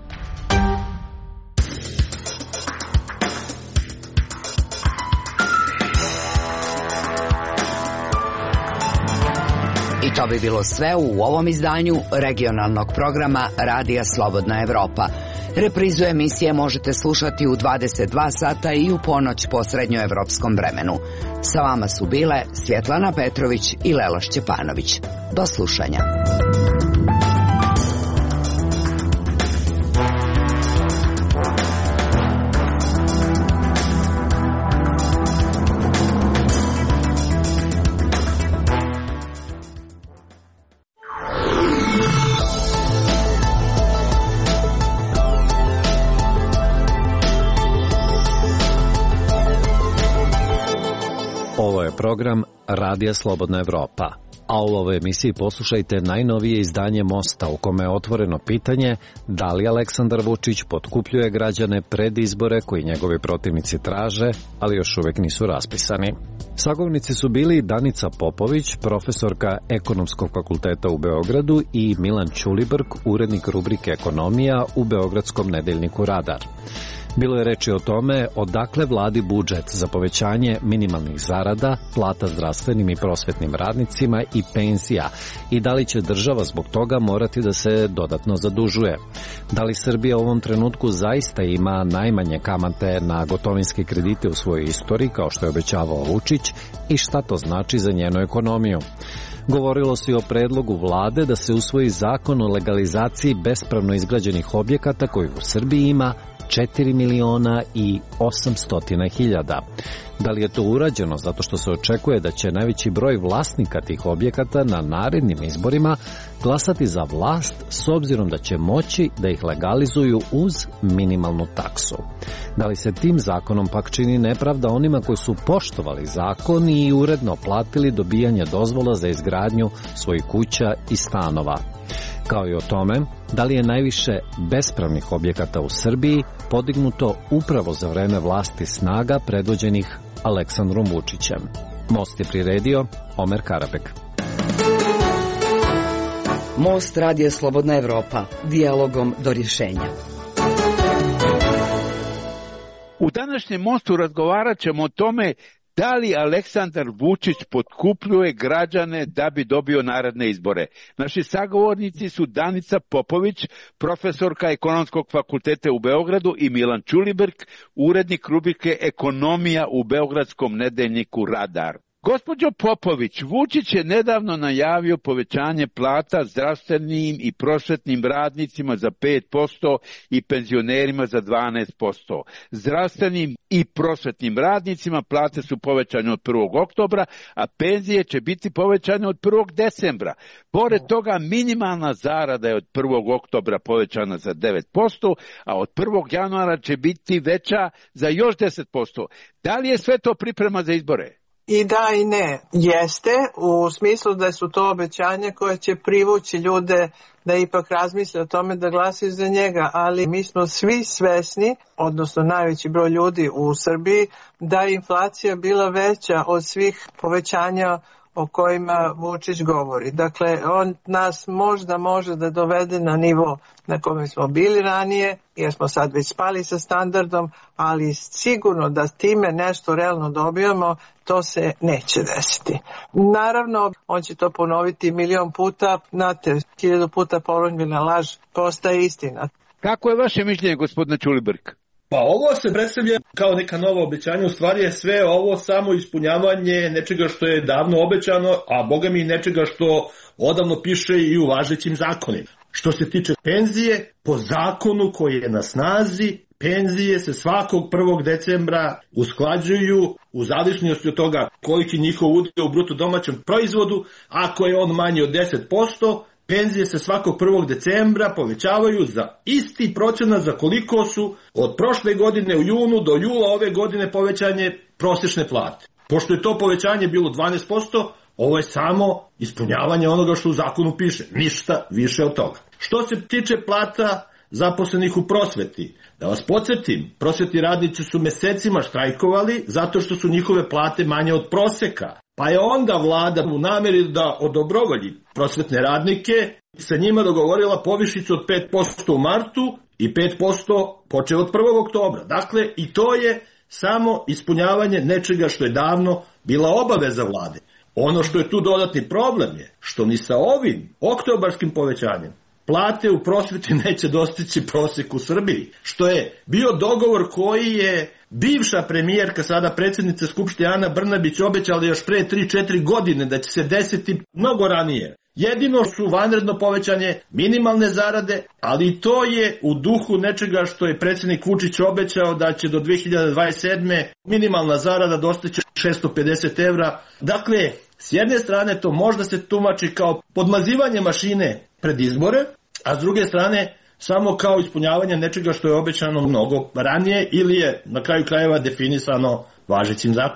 I to bi bilo sve u ovom izdanju regionalnog programa Radija Slobodna Evropa. Reprizu emisije možete slušati u dvadeset dva sata i u ponoć po srednjoevropskom vremenu. Sa vama su bile Svjetlana Petrović i Lela Šćepanović. Do slušanja. Ovo je program Radija Slobodna Evropa, a u ovoj emisiji poslušajte najnovije izdanje Mosta u kome je otvoreno pitanje da li Aleksandar Vučić potkupljuje građane pred izbore koji njegovi protivnici traže, ali još uvek nisu raspisani. Sagovornici su bili Danica Popović, profesorka Ekonomskog fakulteta u Beogradu, i Milan Ćulibrk, urednik rubrike Ekonomija u beogradskom nedeljniku Radar. Bilo je reči o tome odakle vladi budžet za povećanje minimalnih zarada, plata zdravstvenim i prosvetnim radnicima i penzija i da li će država zbog toga morati da se dodatno zadužuje. Da li Srbija u ovom trenutku zaista ima najmanje kamate na gotovinske kredite u svojoj istoriji, kao što je obećavao Vučić, i šta to znači za njenu ekonomiju. Govorilo se i o predlogu vlade da se usvoji zakon o legalizaciji bespravno izgrađenih objekata koji u Srbiji ima četiri miliona i osamstotina hiljada. Da li je to urađeno zato što se očekuje da će najveći broj vlasnika tih objekata na narednim izborima glasati za vlast s obzirom da će moći da ih legalizuju uz minimalnu taksu? Da li se tim zakonom pak čini nepravda onima koji su poštovali zakon i uredno platili dobijanje dozvola za izgradnju svojih kuća i stanova? Kao i o tome, da li je najviše bespravnih objekata u Srbiji podignuto upravo za vreme vlasti snaga predvođenih Aleksandrom Vučićem. Most je priredio Omer Karabek. Most Radija Slobodna Evropa, dijalogom do rješenja. U današnjem Mostu razgovarat ćemo o tome da li Aleksandar Vučić potkupljuje građane da bi dobio naredne izbore. Naši sagovornici su Danica Popović, profesorka Ekonomskog fakulteta u Beogradu, i Milan Ćulibrk, urednik rubrike Ekonomija u beogradskom nedeljniku Radar. Gospođo Popović, Vučić je nedavno najavio povećanje plata zdravstvenim i prosvetnim radnicima za pet posto i penzionerima za dvanaest posto. Zdravstvenim i prosvetnim radnicima plate su povećane od prvog oktobra, a penzije će biti povećane od prvog decembra. Pored toga, minimalna zarada je od prvog oktobra povećana za devet posto, a od prvog januara će biti veća za još deset posto. Da li je sve to priprema za izbore? I da i ne. Jeste, u smislu da su to obećanja koje će privući ljude da ipak razmisle o tome da glasaju za njega, ali mi smo svi svesni, odnosno najveći broj ljudi u Srbiji, da je inflacija bila veća od svih povećanja o kojima Vučić govori. Dakle, on nas možda može da dovede na nivo na kome smo bili ranije, jer smo sad već spali sa standardom, ali sigurno da time nešto realno dobijamo, to se neće desiti. Naravno, on će to ponoviti milion puta, znate, hiljadu puta ponovljena laž postaje istina. Kako je vaše mišljenje, gospodine Ćulibrk? Pa ovo se predstavlja kao neka nova obećanja, u stvari je sve ovo samo ispunjavanje nečega što je davno obećano, a boga mi nečega što odavno piše i u važećim zakonima. Što se tiče penzije, po zakonu koji je na snazi, penzije se svakog prvog decembra usklađuju u zavisnosti od toga koliki je njihov udio u bruto domaćem proizvodu. Ako je on manji od deset posto, penzije se svakog prvog decembra povećavaju za isti procenat za koliko su od prošle godine u junu do jula ove godine povećanje prosječne plate. Pošto je to povećanje bilo dvanaest posto, ovo je samo ispunjavanje onoga što u zakonu piše, ništa više od toga. Što se tiče plata zaposlenih u prosveti, da vas podsjetim, prosvetni radnici su mesecima štrajkovali zato što su njihove plate manje od proseka. Pa je onda vlada u nameri da odobrovolji prosvetne radnike sa njima dogovorila povišicu od pet posto u martu i pet posto počeo od prvog oktobra. Dakle, i to je samo ispunjavanje nečega što je davno bila obaveza vlade. Ono što je tu dodatni problem je što ni sa ovim oktobarskim povećanjem plate u prosveti neće dostići prosjek u Srbiji, što je bio dogovor koji je bivša premijerka, sada predsjednica Skupštine Ana Brnabić, obećala još pre tri četiri godine da će se desiti mnogo ranije. Jedino su vanredno povećanje minimalne zarade, ali to je u duhu nečega što je predsjednik Vučić obećao da će do dve hiljade dvadeset sedme minimalna zarada dostići šesto pedeset evra. Dakle, s jedne strane to možda se tumači kao podmazivanje mašine pred izbore, a s druge strane samo kao ispunjavanje nečega što je obećano mnogo ranije ili je na kraju krajeva definisano važećim zakonima.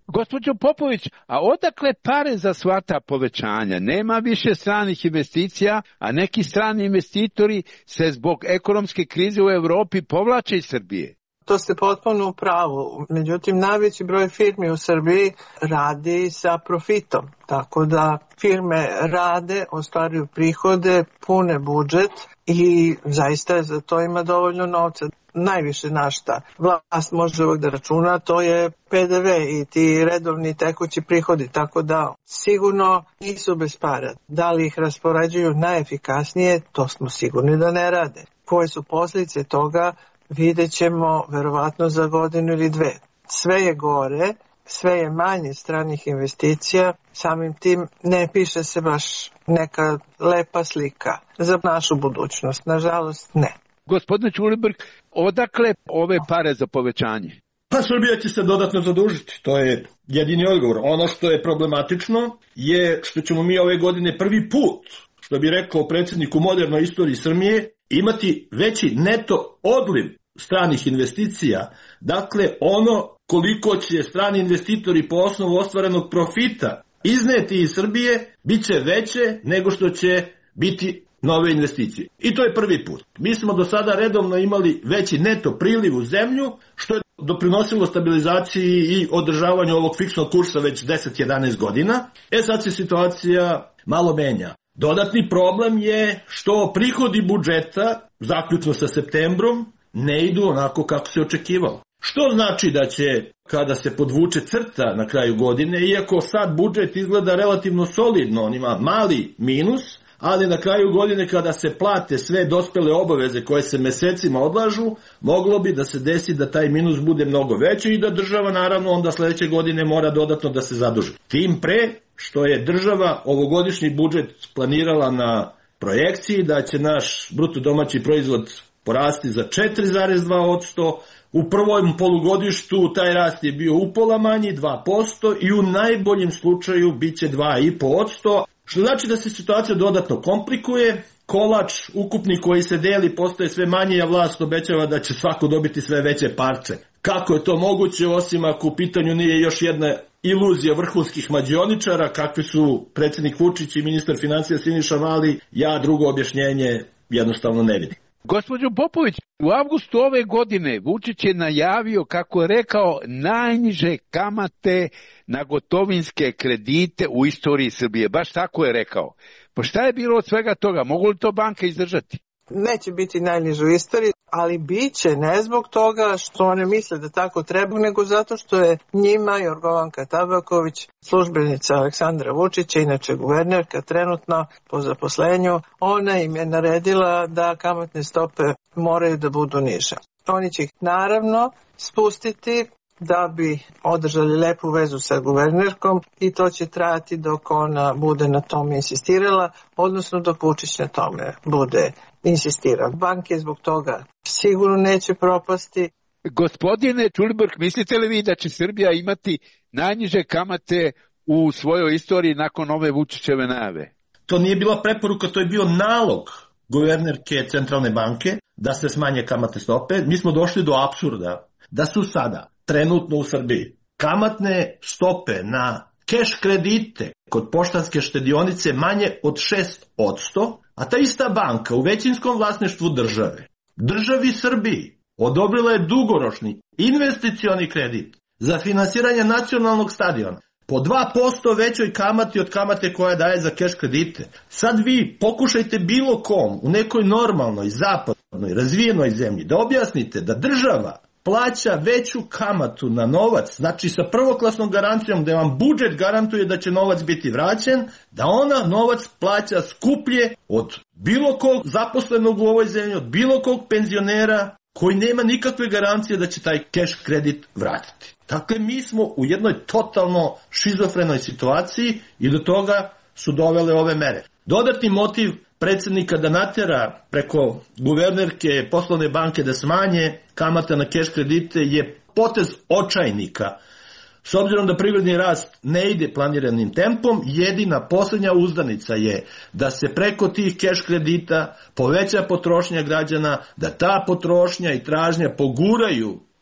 Gospođo Popović, a odakle pare za sva ta povećanja? Nema više stranih investicija, a neki strani investitori se zbog ekonomske krize u Evropi povlače iz Srbije. To ste potpuno u pravu. Međutim, najveći broj firmi u Srbiji radi sa profitom. Tako da firme rade, ostvaruju prihode, pune budžet i zaista za to ima dovoljno novca. Najviše na šta vlast može uvijek da računa, to je P D V i ti redovni tekući prihodi, tako da sigurno nisu bez para. Da li ih raspoređuju najefikasnije, to smo sigurni da ne rade. Koje su posljedice toga, vidjet ćemo verovatno za godinu ili dve. Sve je gore, sve je manje stranih investicija, samim tim ne piše se baš neka lepa slika za našu budućnost. Nažalost, ne. Gospodine Ćulibrk, odakle ove pare za povećanje? Pa Srbija će se dodatno zadužiti, to je jedini odgovor. Ono što je problematično je što ćemo mi ove godine prvi put, što bi rekao predsjednik u modernoj istoriji Srbije, imati veći neto odliv stranih investicija. Dakle, ono koliko će strani investitori po osnovu ostvarenog profita izneti iz Srbije, bit će veće nego što će biti nove investicije. I to je prvi put. Mi smo do sada redovno imali veći neto priliv u zemlju, što je doprinosilo stabilizaciji i održavanju ovog fiksnog kursa već deset do jedanaest godina. E sad se situacija malo menja. Dodatni problem je što prihodi budžeta, zaključno sa septembrom, ne idu onako kako se očekivalo. Što znači da će, kada se podvuče crta na kraju godine, iako sad budžet izgleda relativno solidno, on ima mali minus, ali na kraju godine kada se plate sve dospele obaveze koje se mesecima odlažu, moglo bi da se desi da taj minus bude mnogo veći i da država naravno onda sledeće godine mora dodatno da se zaduži. Tim pre što je država ovogodišnji budžet planirala na projekciji da će naš bruto domaći proizvod porasti za četiri zarez dva posto, u prvom polugodištu taj rast je bio upola manji, dva posto, i u najboljem slučaju bit će dva i po posto, što znači da se situacija dodatno komplikuje, kolač ukupni koji se deli postaje sve manji, a vlast obećava da će svako dobiti sve veće parče. Kako je to moguće, osim ako u pitanju nije još jedna iluzija vrhunskih mađioničara, kakvi su predsjednik Vučić i ministar financija Siniša Mali, ja drugo objašnjenje jednostavno ne vidim. Gospođo Popović, u avgustu ove godine Vučić je najavio, kako je rekao, najniže kamate na gotovinske kredite u istoriji Srbije. Baš tako je rekao. Pa šta je bilo od svega toga? Mogu li to banke izdržati? Neće biti najniže u istoriji, ali bit će ne zbog toga što one misle da tako treba, nego zato što je njima Jorgovanka Tabaković, službenica Aleksandra Vučića, inače guvernerka trenutno po zaposlenju, ona im je naredila da kamatne stope moraju da budu niže. Oni će ih naravno spustiti da bi održali lepu vezu sa guvernerkom i to će trajati dok ona bude na tome insistirala, odnosno dok Vučić na tome bude insistirao. Banke zbog toga sigurno neće propasti. Gospodine Ćulibrk, mislite li vi da će Srbija imati najniže kamate u svojoj istoriji nakon ove Vučićeve najave? To nije bila preporuka, to je bio nalog guvernerke Centralne banke da se smanje kamatne stope. Mi smo došli do apsurda da su sada trenutno u Srbiji kamatne stope na keš kredite kod poštanske štedionice manje od šest posto, a ta ista banka u većinskom vlasništvu države, državi Srbiji, odobrila je dugoročni investicioni kredit za finansiranje nacionalnog stadiona po dva posto većoj kamati od kamate koja daje za keš kredite. Sad vi pokušajte bilo kom u nekoj normalnoj, zapadnoj, razvijenoj zemlji da objasnite da država plaća veću kamatu na novac, znači sa prvoklasnom garancijom da vam budžet garantuje da će novac biti vraćen, da ona novac plaća skuplje od bilo kog zaposlenog u ovoj zemlji, od bilo kog penzionera koji nema nikakve garancije da će taj keš kredit vratiti. Dakle, mi smo u jednoj totalno šizofrenoj situaciji i do toga su dovele ove mere. Dodatni motiv predsjednika da natera preko guvernerke poslovne banke da smanje kamata na keš kredite je potez očajnika. S obzirom da privredni rast ne ide planiranim tempom, jedina posljednja uzdanica je da se preko tih keš kredita poveća potrošnja građana, da ta potrošnja i tražnja poguraju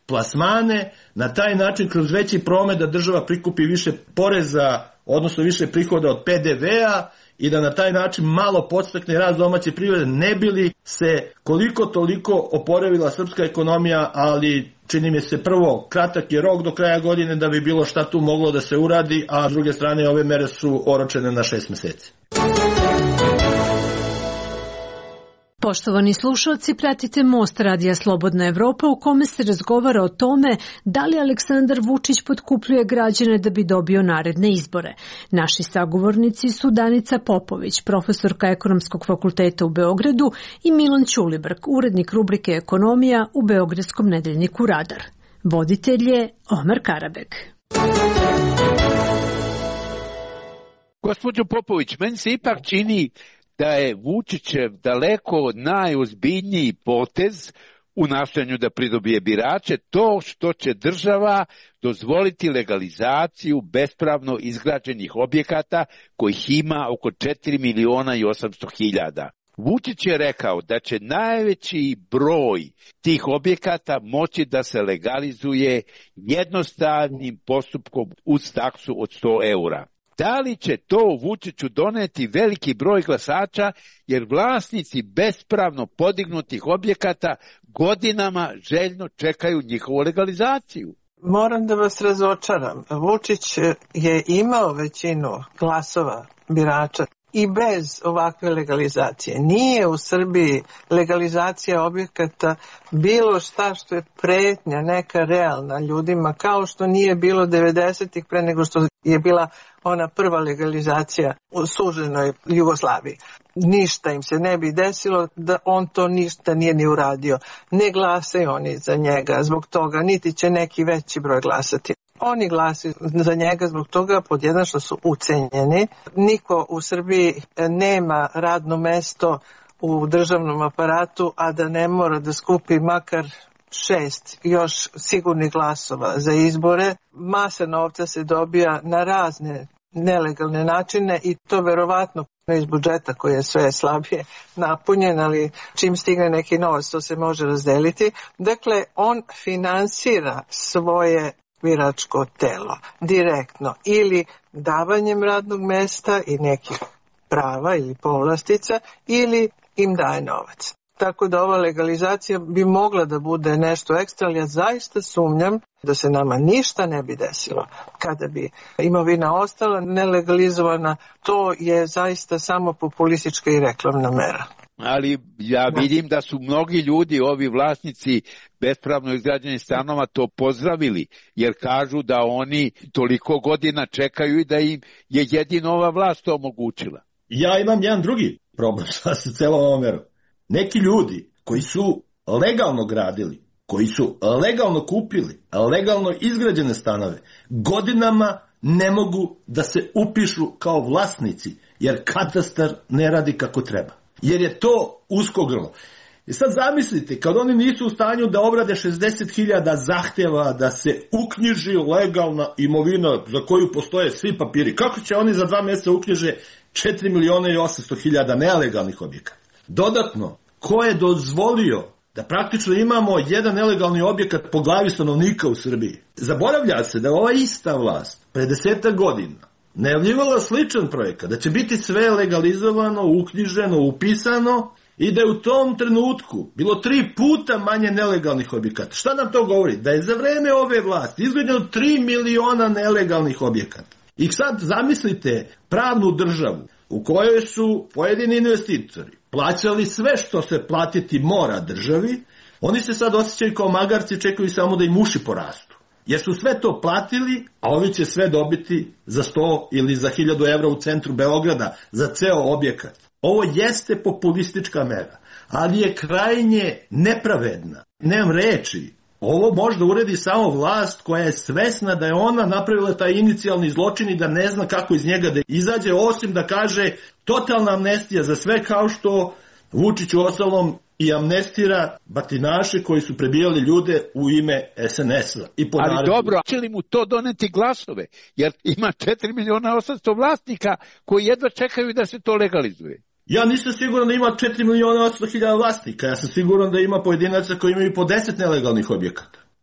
plasmane, na taj način kroz veći promet da država prikupi više poreza, odnosno više prihoda od pe de vea i da na taj način malo podstakne rast domaće privrede, ne bi li se koliko toliko oporavila srpska ekonomija, ali čini mi se prvo kratak je rok do kraja godine da bi bilo šta tu moglo da se uradi, a s druge strane ove mere su oročene na šest meseci. Poštovani slušalci, pratite Most Radija Slobodna Evropa u kome se razgovara o tome da li Aleksandar Vučić potkupljuje građane da bi dobio naredne izbore. Naši sagovornici su Danica Popović, profesorka Ekonomskog fakulteta u Beogradu, i Milan Ćulibrk, urednik rubrike Ekonomija u beogradskom nedeljniku Radar. Voditelj je Omer Karabek. Gospođo Popović, meni se ipak čini da je Vučićev daleko najozbiljniji potez u nastojanju da pridobije birače to što će država dozvoliti legalizaciju bespravno izgrađenih objekata kojih ima oko četiri miliona i osamsto hiljada. Vučić je rekao da će najveći broj tih objekata moći da se legalizuje jednostavnim postupkom uz taksu od sto eura. Da li će to Vučiću doneti veliki broj glasača, jer vlasnici bespravno podignutih objekata godinama željno čekaju njihovu legalizaciju? Moram da vas razočaram. Vučić je imao većinu glasova birača i bez ovakve legalizacije. Nije u Srbiji legalizacija objekata bilo šta što je pretnja neka realna ljudima, kao što nije bilo devedesetih pre nego što je bila ona prva legalizacija u suženoj Jugoslaviji. Ništa im se ne bi desilo da on to ništa nije ni uradio. Ne glasaju oni za njega zbog toga, niti će neki veći broj glasati. Oni glasaju za njega zbog toga, pod jedan, što su ucenjeni. Niko u Srbiji nema radno mesto u državnom aparatu, a da ne mora da skupi makar šest još sigurnih glasova za izbore. Masa novca se dobija na razne nelegalne načine i to verovatno iz budžeta koji je sve slabije napunjen, ali čim stigne neki novac to se može razdeliti. Dakle, on finansira svoje biračko telo direktno ili davanjem radnog mesta i nekih prava ili povlastica ili im daje novac. Tako da ova legalizacija bi mogla da bude nešto ekstra, ali ja zaista sumnjam da se nama ništa ne bi desilo kada bi imovina ostala nelegalizovana. To je zaista samo populistička i reklamna mera. Ali ja vidim da su mnogi ljudi, ovi vlasnici bespravno izgrađenih stanova, to pozdravili, jer kažu da oni toliko godina čekaju i da im je jedino ova vlast to omogućila. Ja imam jedan drugi problem sa celom ovom merom. Neki ljudi koji su legalno gradili, koji su legalno kupili, legalno izgrađene stanove, godinama ne mogu da se upišu kao vlasnici, jer katastar ne radi kako treba. Jer je to usko grlo. I sad zamislite, kad oni nisu u stanju da obrade šezdeset hiljada zahtjeva da se uknjiži legalna imovina za koju postoje svi papiri, kako će oni za dva mjeseca uknjiže četiri miliona i osamsto hiljada nelegalnih objekata? Dodatno, ko je dozvolio da praktično imamo jedan nelegalni objekat po glavi stanovnika u Srbiji? Zaboravlja se da ova ista vlast pre desetak godina najavljivala sličan projekat, da će biti sve legalizovano, uknjiženo, upisano i da je u tom trenutku bilo tri puta manje nelegalnih objekata. Šta nam to govori? Da je za vreme ove vlasti izgrađeno tri miliona nelegalnih objekata. I sad zamislite pravnu državu u kojoj su pojedini investitori plaćali sve što se platiti mora državi, oni se sad osjećaju kao magarci, čekaju samo da im uši porastu. Jer su sve to platili, a ovi će sve dobiti za sto ili za hiljadu evra u centru Beograda za ceo objekat. Ovo jeste populistička mera, ali je krajnje nepravedna. Nemam reči. Ovo možda uredi samo vlast koja je svesna da je ona napravila taj inicijalni zločin i da ne zna kako iz njega da izađe, osim da kaže totalna amnestija za sve, kao što Vučić uostalom i amnestira batinaše koji su prebijali ljude u ime es en es a. I ali dobro, će li mu to doneti glasove? Jer ima četiri miliona osamsto vlasnika koji jedva čekaju da se to legalizuje. Ja nisam siguran da ima četiri miliona osamsto hiljada vlasnika. Ja sam siguran da ima pojedinaca koji imaju po deset nelegalnih objekata.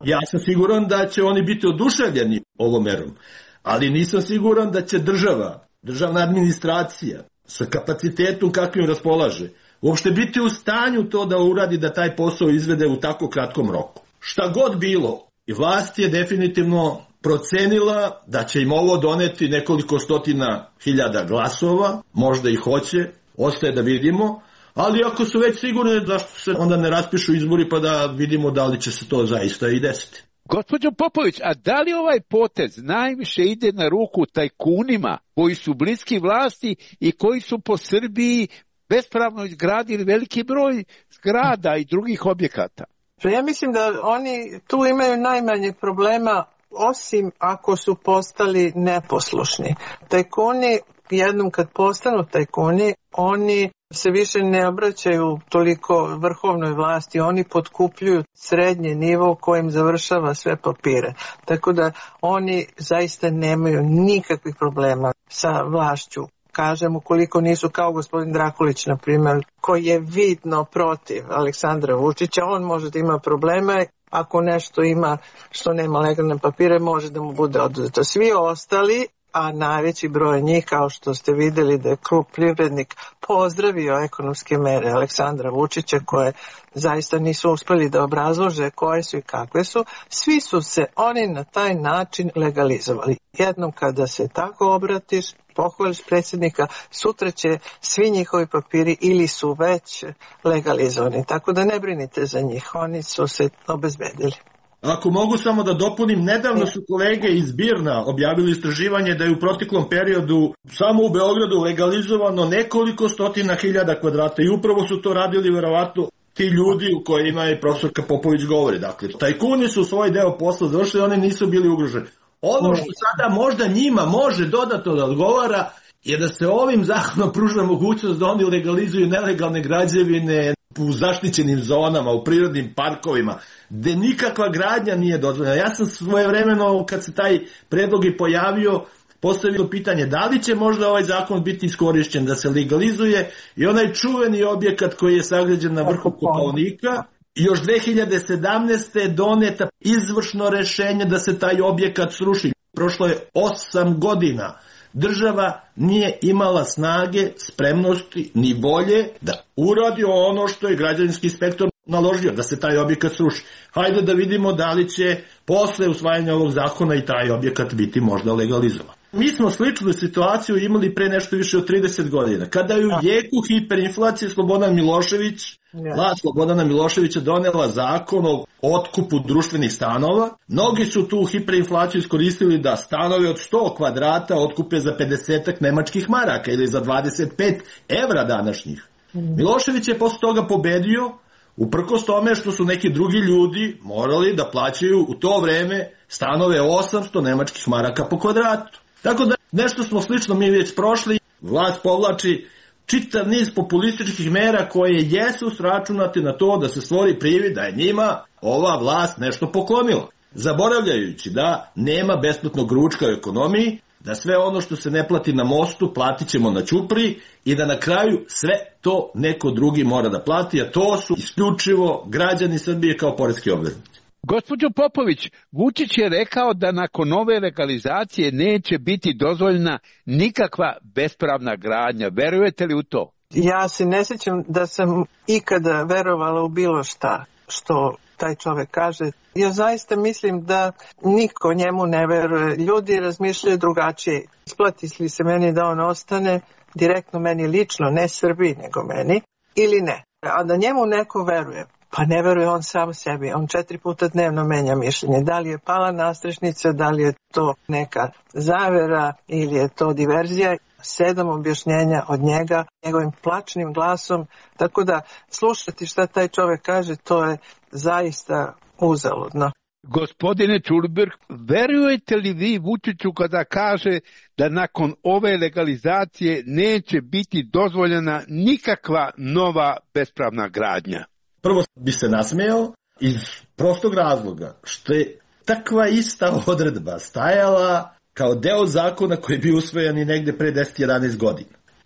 Ja sam siguran da će oni biti oduševljeni ovom merom, ali nisam siguran da će država, državna administracija sa kapacitetom kakvim raspolaže, uopšte biti u stanju to da uradi, da taj posao izvede u tako kratkom roku. Šta god bilo, i vlast je definitivno procenila da će im ovo doneti nekoliko stotina hiljada glasova, možda i hoće, ostaje da vidimo, ali ako su već sigurni, zašto se onda ne raspišu izbori pa da vidimo da li će se to zaista i desiti. Gospođo Popović, a da li ovaj potez najviše ide na ruku tajkunima koji su bliski vlasti i koji su po Srbiji bespravno izgradili veliki broj zgrada i drugih objekata? Ja mislim da oni tu imaju najmanje problema, osim ako su postali neposlušni. Tajkuni, jednom kad postanu tajkuni, oni se više ne obraćaju toliko vrhovnoj vlasti, oni potkupljuju srednji nivo kojim završava sve papire. Tako da oni zaista nemaju nikakvih problema sa vlašću. Kažem, ukoliko nisu kao gospodin Drakulić, na primjer, koji je vidno protiv Aleksandra Vučića, on može da ima probleme. Ako nešto ima što nema legalne papire, može da mu bude oduzeto. Svi ostali, a najveći broj njih, kao što ste vidjeli da je krug privrednik pozdravio ekonomske mere Aleksandra Vučića, koje zaista nisu uspeli da obrazlože koje su i kakve su, svi su se oni na taj način legalizovali. Jednom kada se tako obratiš, pohvališ predsjednika, sutra će svi njihovi papiri ili su već legalizovani. Tako da ne brinite za njih, oni su se obezbedili. Ako mogu samo da dopunim, nedavno su kolege iz Birna objavili istraživanje da je u proteklom periodu samo u Beogradu legalizovano nekoliko stotina hiljada kvadrata i upravo su to radili verovatno ti ljudi u kojima je profesorka Popović govori. Dakle, tajkuni su svoj deo posla završili, oni nisu bili ugroženi. Ono što sada možda njima može dodatno da odgovara je da se ovim zakonom pruža mogućnost da oni legalizuju nelegalne građevine u zaštićenim zonama, u prirodnim parkovima, gde nikakva gradnja nije dozvoljena. Ja sam svojevremeno, kad se taj predlog i pojavio, postavio pitanje da li će možda ovaj zakon biti iskorišćen da se legalizuje i onaj čuveni objekat koji je sagrađen na vrhu Kopaonika. Još dve hiljade sedamnaeste. je doneta izvršno rešenje da se taj objekat sruši. Prošlo je osam godina. Država nije imala snage, spremnosti ni volje da uradi ono što je građevinski inspektor naložio, da se taj objekat sruši. Hajde da vidimo da li će posle usvajanja ovog zakona i taj objekat biti možda legalizovan. Mi smo sličnu situaciju imali pre nešto više od trideset godina. Kada je u jeku hiperinflacije Slobodan Milošević, vlast Slobodana Miloševića donela zakon o otkupu društvenih stanova, mnogi su tu hiperinflaciju iskoristili da stanove od sto kvadrata otkupe za pedeset nemačkih maraka ili za dvadeset pet evra današnjih. Milošević je posle toga pobedio, uprkos tome što su neki drugi ljudi morali da plaćaju u to vreme stanove osamsto nemačkih maraka po kvadratu. Tako da nešto smo slično mi već prošli, vlast povlači čitav niz populističkih mera koje jesu sračunate na to da se stvori privid da je njima ova vlast nešto poklonila. Zaboravljajući da nema besplatnog ručka u ekonomiji, da sve ono što se ne plati na mostu platit ćemo na ćupri i da na kraju sve to neko drugi mora da plati, a to su isključivo građani Srbije kao poreski obveznici. Gospođo Popović, Vučić je rekao da nakon ove legalizacije neće biti dozvoljena nikakva bespravna gradnja. Verujete li u to? Ja se ne sjećam da sam ikada verovala u bilo šta što taj čovek kaže. Ja zaista mislim da niko njemu ne veruje. Ljudi razmišljaju drugačije. Isplati li se meni da on ostane, direktno meni lično, ne Srbiji nego meni, ili ne. A da njemu neko veruje, pa ne veruje on sam sebi. On četiri puta dnevno menja mišljenje. Da li je pala nastrešnica, da li je to neka zavera ili je to diverzija. Sedam objašnjenja od njega, njegovim plačnim glasom. Tako da slušati šta taj čovek kaže, to je zaista uzaludno. Gospodine Čulberg, verujete li vi Vučiću kada kaže da nakon ove legalizacije neće biti dozvoljena nikakva nova bespravna gradnja? Prvo bi se nasmejao iz prostog razloga što je takva ista odredba stajala kao deo zakona koji bi usvojen i negde pre deset do jedanaest godina. Znači,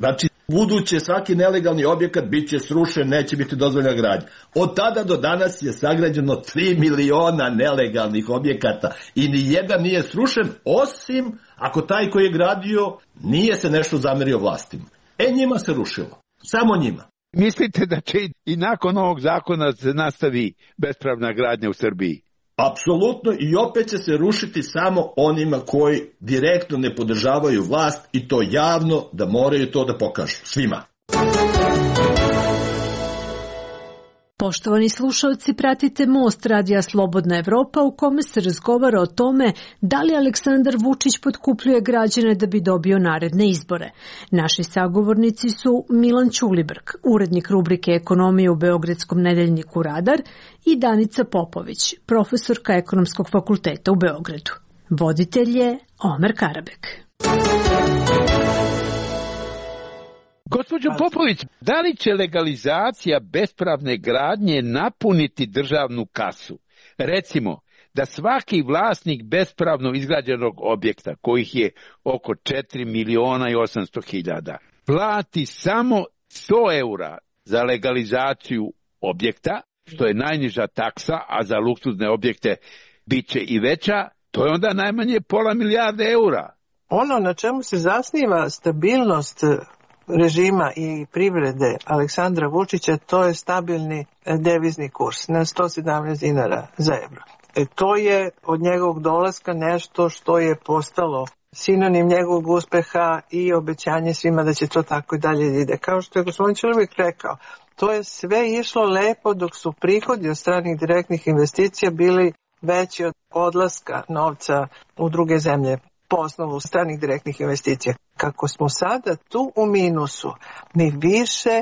buduće svaki nelegalni objekat bit će srušen, neće biti dozvoljena gradnja. Od tada do danas je sagrađeno tri miliona nelegalnih objekata i ni jedan nije srušen, osim ako taj koji je gradio nije se nešto zamerio vlastima. E, njima se rušilo. Samo njima. Mislite da će i nakon ovog zakona se nastavi bespravna gradnja u Srbiji? Apsolutno, i opet će se rušiti samo onima koji direktno ne podržavaju vlast, i to javno, da moraju to da pokažu svima. Poštovani slušalci, pratite Most radija Slobodna Evropa u kome se razgovara o tome da li Aleksandar Vučić potkupljuje građane da bi dobio naredne izbore. Naši sagovornici su Milan Ćulibrk, urednik rubrike Ekonomije u Beogradskom nedeljniku Radar, i Danica Popović, profesorka Ekonomskog fakulteta u Beogradu. Voditelj je Omer Karabek. Gospođo Popović, da li će legalizacija bespravne gradnje napuniti državnu kasu? Recimo, da svaki vlasnik bespravno izgrađenog objekta, kojih je oko četiri miliona i osamsto hiljada, plati samo sto eura za legalizaciju objekta, što je najniža taksa, a za luksuzne objekte bit će i veća, to je onda najmanje pola milijarde eura. Ono na čemu se zasniva stabilnost režima i privrede Aleksandra Vučića, to je stabilni devizni kurs na sto sedamnaest dinara za evro. E, to je od njegovog dolaska nešto što je postalo sinonim njegovog uspeha i obećanje svima da će to tako i dalje ide. Kao što je gospodin Ćulibrk rekao, to je sve išlo lepo dok su prihodi od stranih direktnih investicija bili veći od odlaska novca u druge zemlje po osnovu stranih direktnih investicija. Kako smo sada tu u minusu, mi više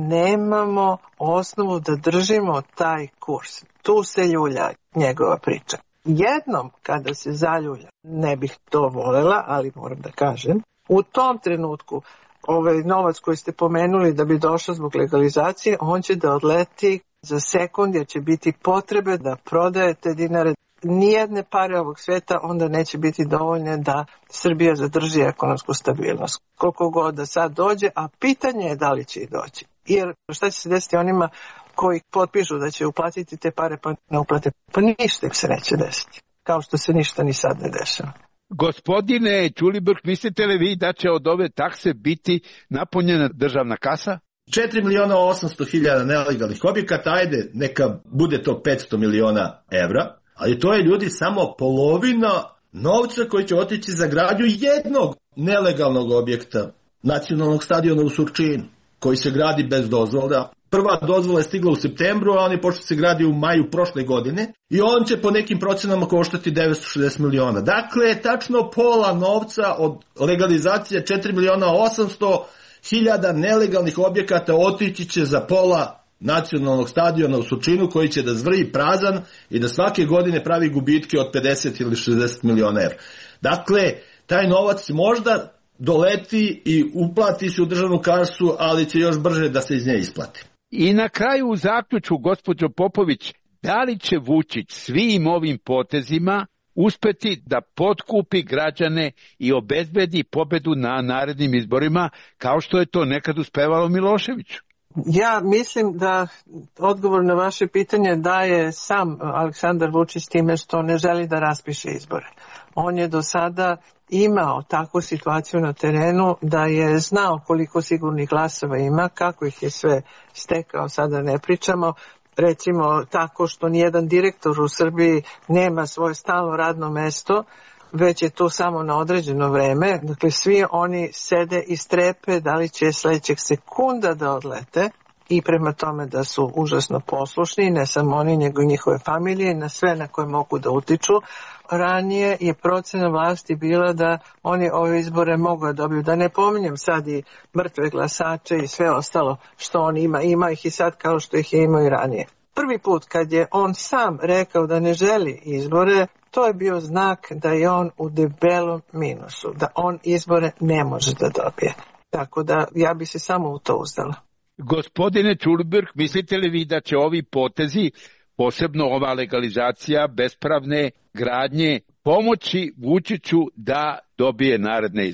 nemamo osnovu da držimo taj kurs. Tu se ljulja njegova priča. Jednom kada se zaljulja, ne bih to volela, ali moram da kažem, u tom trenutku ovaj novac koji ste pomenuli da bi došao zbog legalizacije, on će da odleti za sekund, jer će biti potrebe da prodajete dinare. Nijedne pare ovog sveta onda neće biti dovoljne da Srbija zadrži ekonomsku stabilnost. Koliko god da sad dođe, a pitanje je da li će i doći. Jer šta će se desiti onima koji potpišu da će uplatiti te pare pa ne uplate? Pa ništa im se neće desiti. Kao što se ništa ni sad ne dešava. Gospodine Ćulibrk, mislite li vi da će od ove takse biti napunjena državna kasa? četiri miliona osamsto hiljada nelegalnih objekata, ajde, neka bude to petsto miliona evra. Ali to je, ljudi, samo polovina novca koji će otići za gradnju jednog nelegalnog objekta, nacionalnog stadiona u Surčinu, koji se gradi bez dozvola. Prva dozvola je stigla u septembru, a on je počeo se gradi u maju prošle godine i on će po nekim procenama koštati devetsto šezdeset miliona. Dakle, tačno pola novca od legalizacije četiri miliona osamsto hiljada nelegalnih objekata otići će za pola nacionalnog stadiona u Surčinu, koji će da zvrji prazan i da svake godine pravi gubitke od pedeset ili šezdeset miliona evra. Dakle, taj novac možda doleti i uplati se u državnu kasu, ali će još brže da se iz nje isplati. I na kraju u zaključku, gospođo Popović, da li će Vučić svim ovim potezima uspeti da potkupi građane i obezbedi pobedu na narednim izborima, kao što je to nekad uspevalo Miloševiću? Ja mislim da odgovor na vaše pitanje daje sam Aleksandar Vučić time što ne želi da raspiše izbore. On je do sada imao takvu situaciju na terenu da je znao koliko sigurnih glasova ima, kako ih je sve stekao, sada ne pričamo. Recimo tako što nijedan direktor u Srbiji nema svoje stalno radno mesto, već je to samo na određeno vreme. Dakle, svi oni sede i strepe da li će sledećeg sekunda da odlete i prema tome da su užasno poslušni, ne samo oni, nego i njihove familije, na sve na koje mogu da utiču. Ranije je procena vlasti bila da oni ove izbore mogu da dobiju. Da ne pominjem sad i mrtve glasače i sve ostalo što on ima. Ima ih i sad kao što ih je imao i ranije. Prvi put kad je on sam rekao da ne želi izbore, to je bio znak da je on u debelom minusu, da on izbore ne može da dobije. Tako da ja bi se samo u to uzdala. Gospodine Ćulibrk, mislite li vi da će ovi potezi, posebno ova legalizacija bespravne gradnje, pomoći Vučiću da dobije naredne izbore?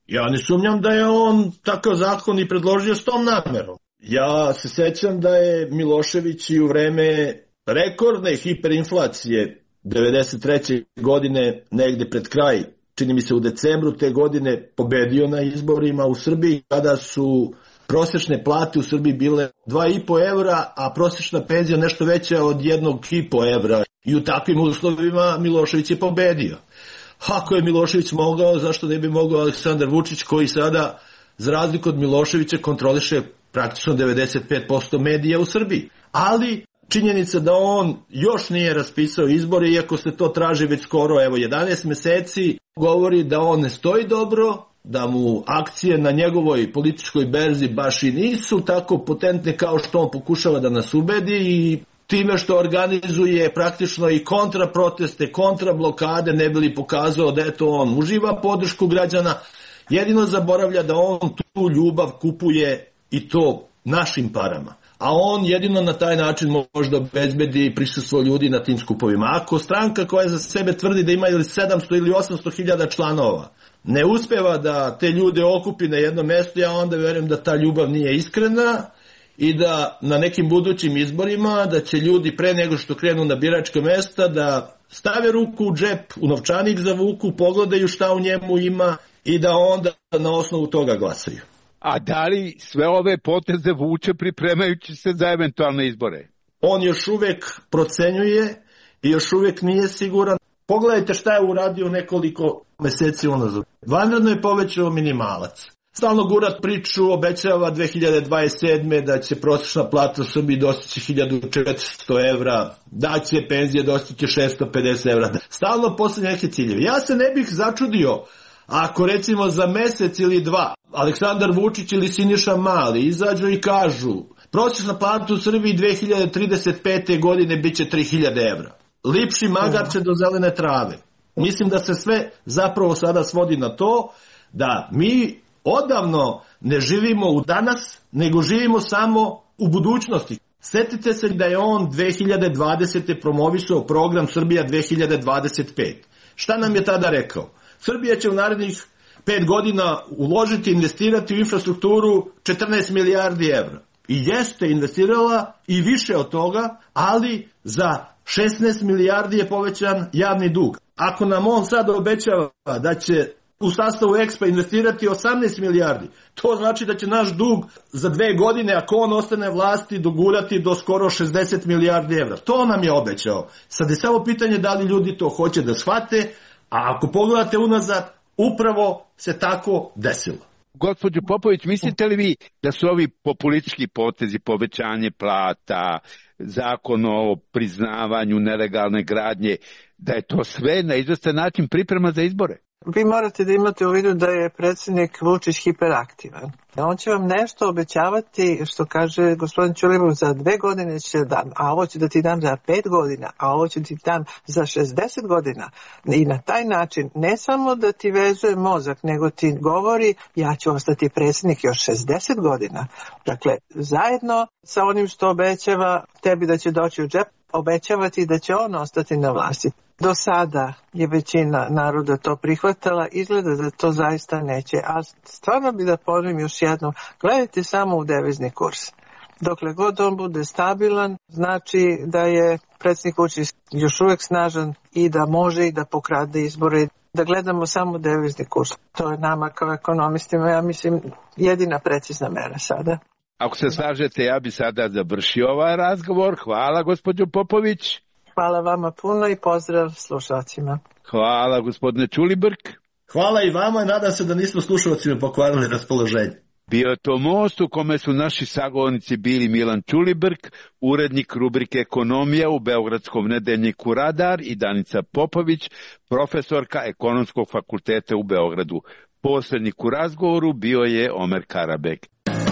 Ja ne sumnjam da je on takav zakon i predložio s tom namerom. Ja se sećam da je Milošević i u vreme rekordne hiperinflacije devedeset treće godine, negde pred kraj, čini mi se u decembru te godine, pobedio na izborima u Srbiji, kada su prosječne plate u Srbiji bile dva i po evra, a prosječna penzija nešto veća od jednog i po evra. I u takvim uslovima Milošević je pobedio. Ako je Milošević mogao, zašto ne bi mogao Aleksandar Vučić, koji sada, za razliku od Miloševića, kontroliše praktično devedeset pet posto medija u Srbiji. Ali činjenica da on još nije raspisao izbore, iako se to traži već skoro, evo, jedanaest meseci, govori da on ne stoji dobro, da mu akcije na njegovoj političkoj berzi baš i nisu tako potentne kao što on pokušava da nas ubedi, i time što organizuje praktično i kontraproteste, kontrablokade, ne bi li pokazao da eto on uživa podršku građana, jedino zaboravlja da on tu ljubav kupuje i to našim parama. A on jedino na taj način može da obezbedi prisustvo ljudi na tim skupovima. Ako stranka koja za sebe tvrdi da ima ili sedamsto ili osamsto hiljada članova ne uspeva da te ljude okupi na jedno mesto, ja onda verujem da ta ljubav nije iskrena i da na nekim budućim izborima da će ljudi pre nego što krenu na biračka mesta da stave ruku u džep, u novčanik zavuku, pogledaju šta u njemu ima i da onda na osnovu toga glasaju. A da li sve ove poteze vuče pripremajući se za eventualne izbore? On još uvek procenjuje i još uvek nije siguran. Pogledajte šta je uradio nekoliko meseci unazad. Vanredno je povećao minimalac. Stalno gura priču, obećava dve hiljade dvadeset sedme da će prosječna plata u Srbiji dostići hiljadu četiristo evra, da će penzije dostići šesto pedeset evra. Stalno postavlja neke ciljeve. Ja se ne bih začudio ako recimo za mesec ili dva Aleksandar Vučić ili Siniša Mali izađu i kažu prosječna plata u Srbiji dve hiljade trideset pete godine bit će tri hiljade evra. Lipši magarče do zelene trave. Mislim da se sve zapravo sada svodi na to da mi odavno ne živimo u danas, nego živimo samo u budućnosti. Setite se da je on dve hiljade dvadesete promovisao program Srbija dve hiljade dvadeset pet. Šta nam je tada rekao? Srbija će u narednih pet godina uložiti, investirati u infrastrukturu četrnaest milijardi evra. I jeste investirala i više od toga, ali za šesnaest milijardi je povećan javni dug. Ako nam on sad obećava da će u sastavu Expa investirati osamnaest milijardi, to znači da će naš dug za dve godine, ako on ostane vlasti, dogurati do skoro šezdeset milijardi evra. To nam je obećao. Sad je samo pitanje da li ljudi to hoće da shvate, a ako pogledate unazad, upravo se tako desilo. Gospođo Popović, mislite li vi da su ovi populistički potezi, povećanje plata, zakon o priznavanju nelegalne gradnje, da je to sve na izvestan način priprema za izbore? Vi morate da imate u vidu da je predsjednik Vučić hiperaktivan. On će vam nešto obećavati, što kaže gospodin Ćulibrk, za dve godine će dam, a ovo ću da ti dam za pet godina, a ovo ću ti dam za šezdeset godina. I na taj način ne samo da ti vezuje mozak, nego ti govori ja ću ostati predsjednik još šezdeset godina. Dakle, zajedno sa onim što obećava tebi da će doći u džep, obećavati da će on ostati na vlasti. Do sada je većina naroda to prihvatala, izgleda da to zaista neće. A stvarno bi da ponovim još jednom, gledajte samo u devizni kurs. Dokle god on bude stabilan, znači da je predsjednik Vučić još uvijek snažan i da može i da pokrade izbore. Da gledamo samo devizni kurs. To je nama kao ekonomistima, ja mislim, jedina precizna mera sada. Ako se slažete, ja bi sada završio ovaj razgovor. Hvala, gospođo Popović. Hvala vama puno i pozdrav slušalcima. Hvala, gospodine Ćulibrk. Hvala i vama i nadam se da nismo slušalcima pokvarili raspoloženje. Bio je to most u kome su naši sagovornici bili Milan Ćulibrk, urednik rubrike Ekonomija u Beogradskom nedeljniku Radar, i Danica Popović, profesorka Ekonomskog fakulteta u Beogradu. Posrednik u razgovoru bio je Omer Karabek.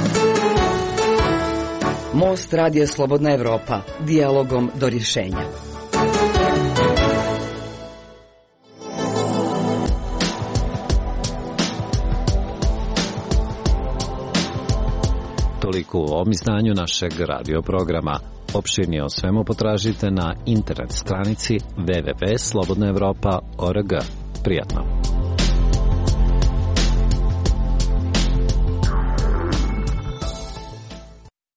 Most Radija Slobodna Evropa. Dijalogom do rješenja. Toliko u ovom izdanju našeg radio programa. Opširnije o svemu potražite na internet stranici w w w tačka slobodna evropa tačka org. Prijatno.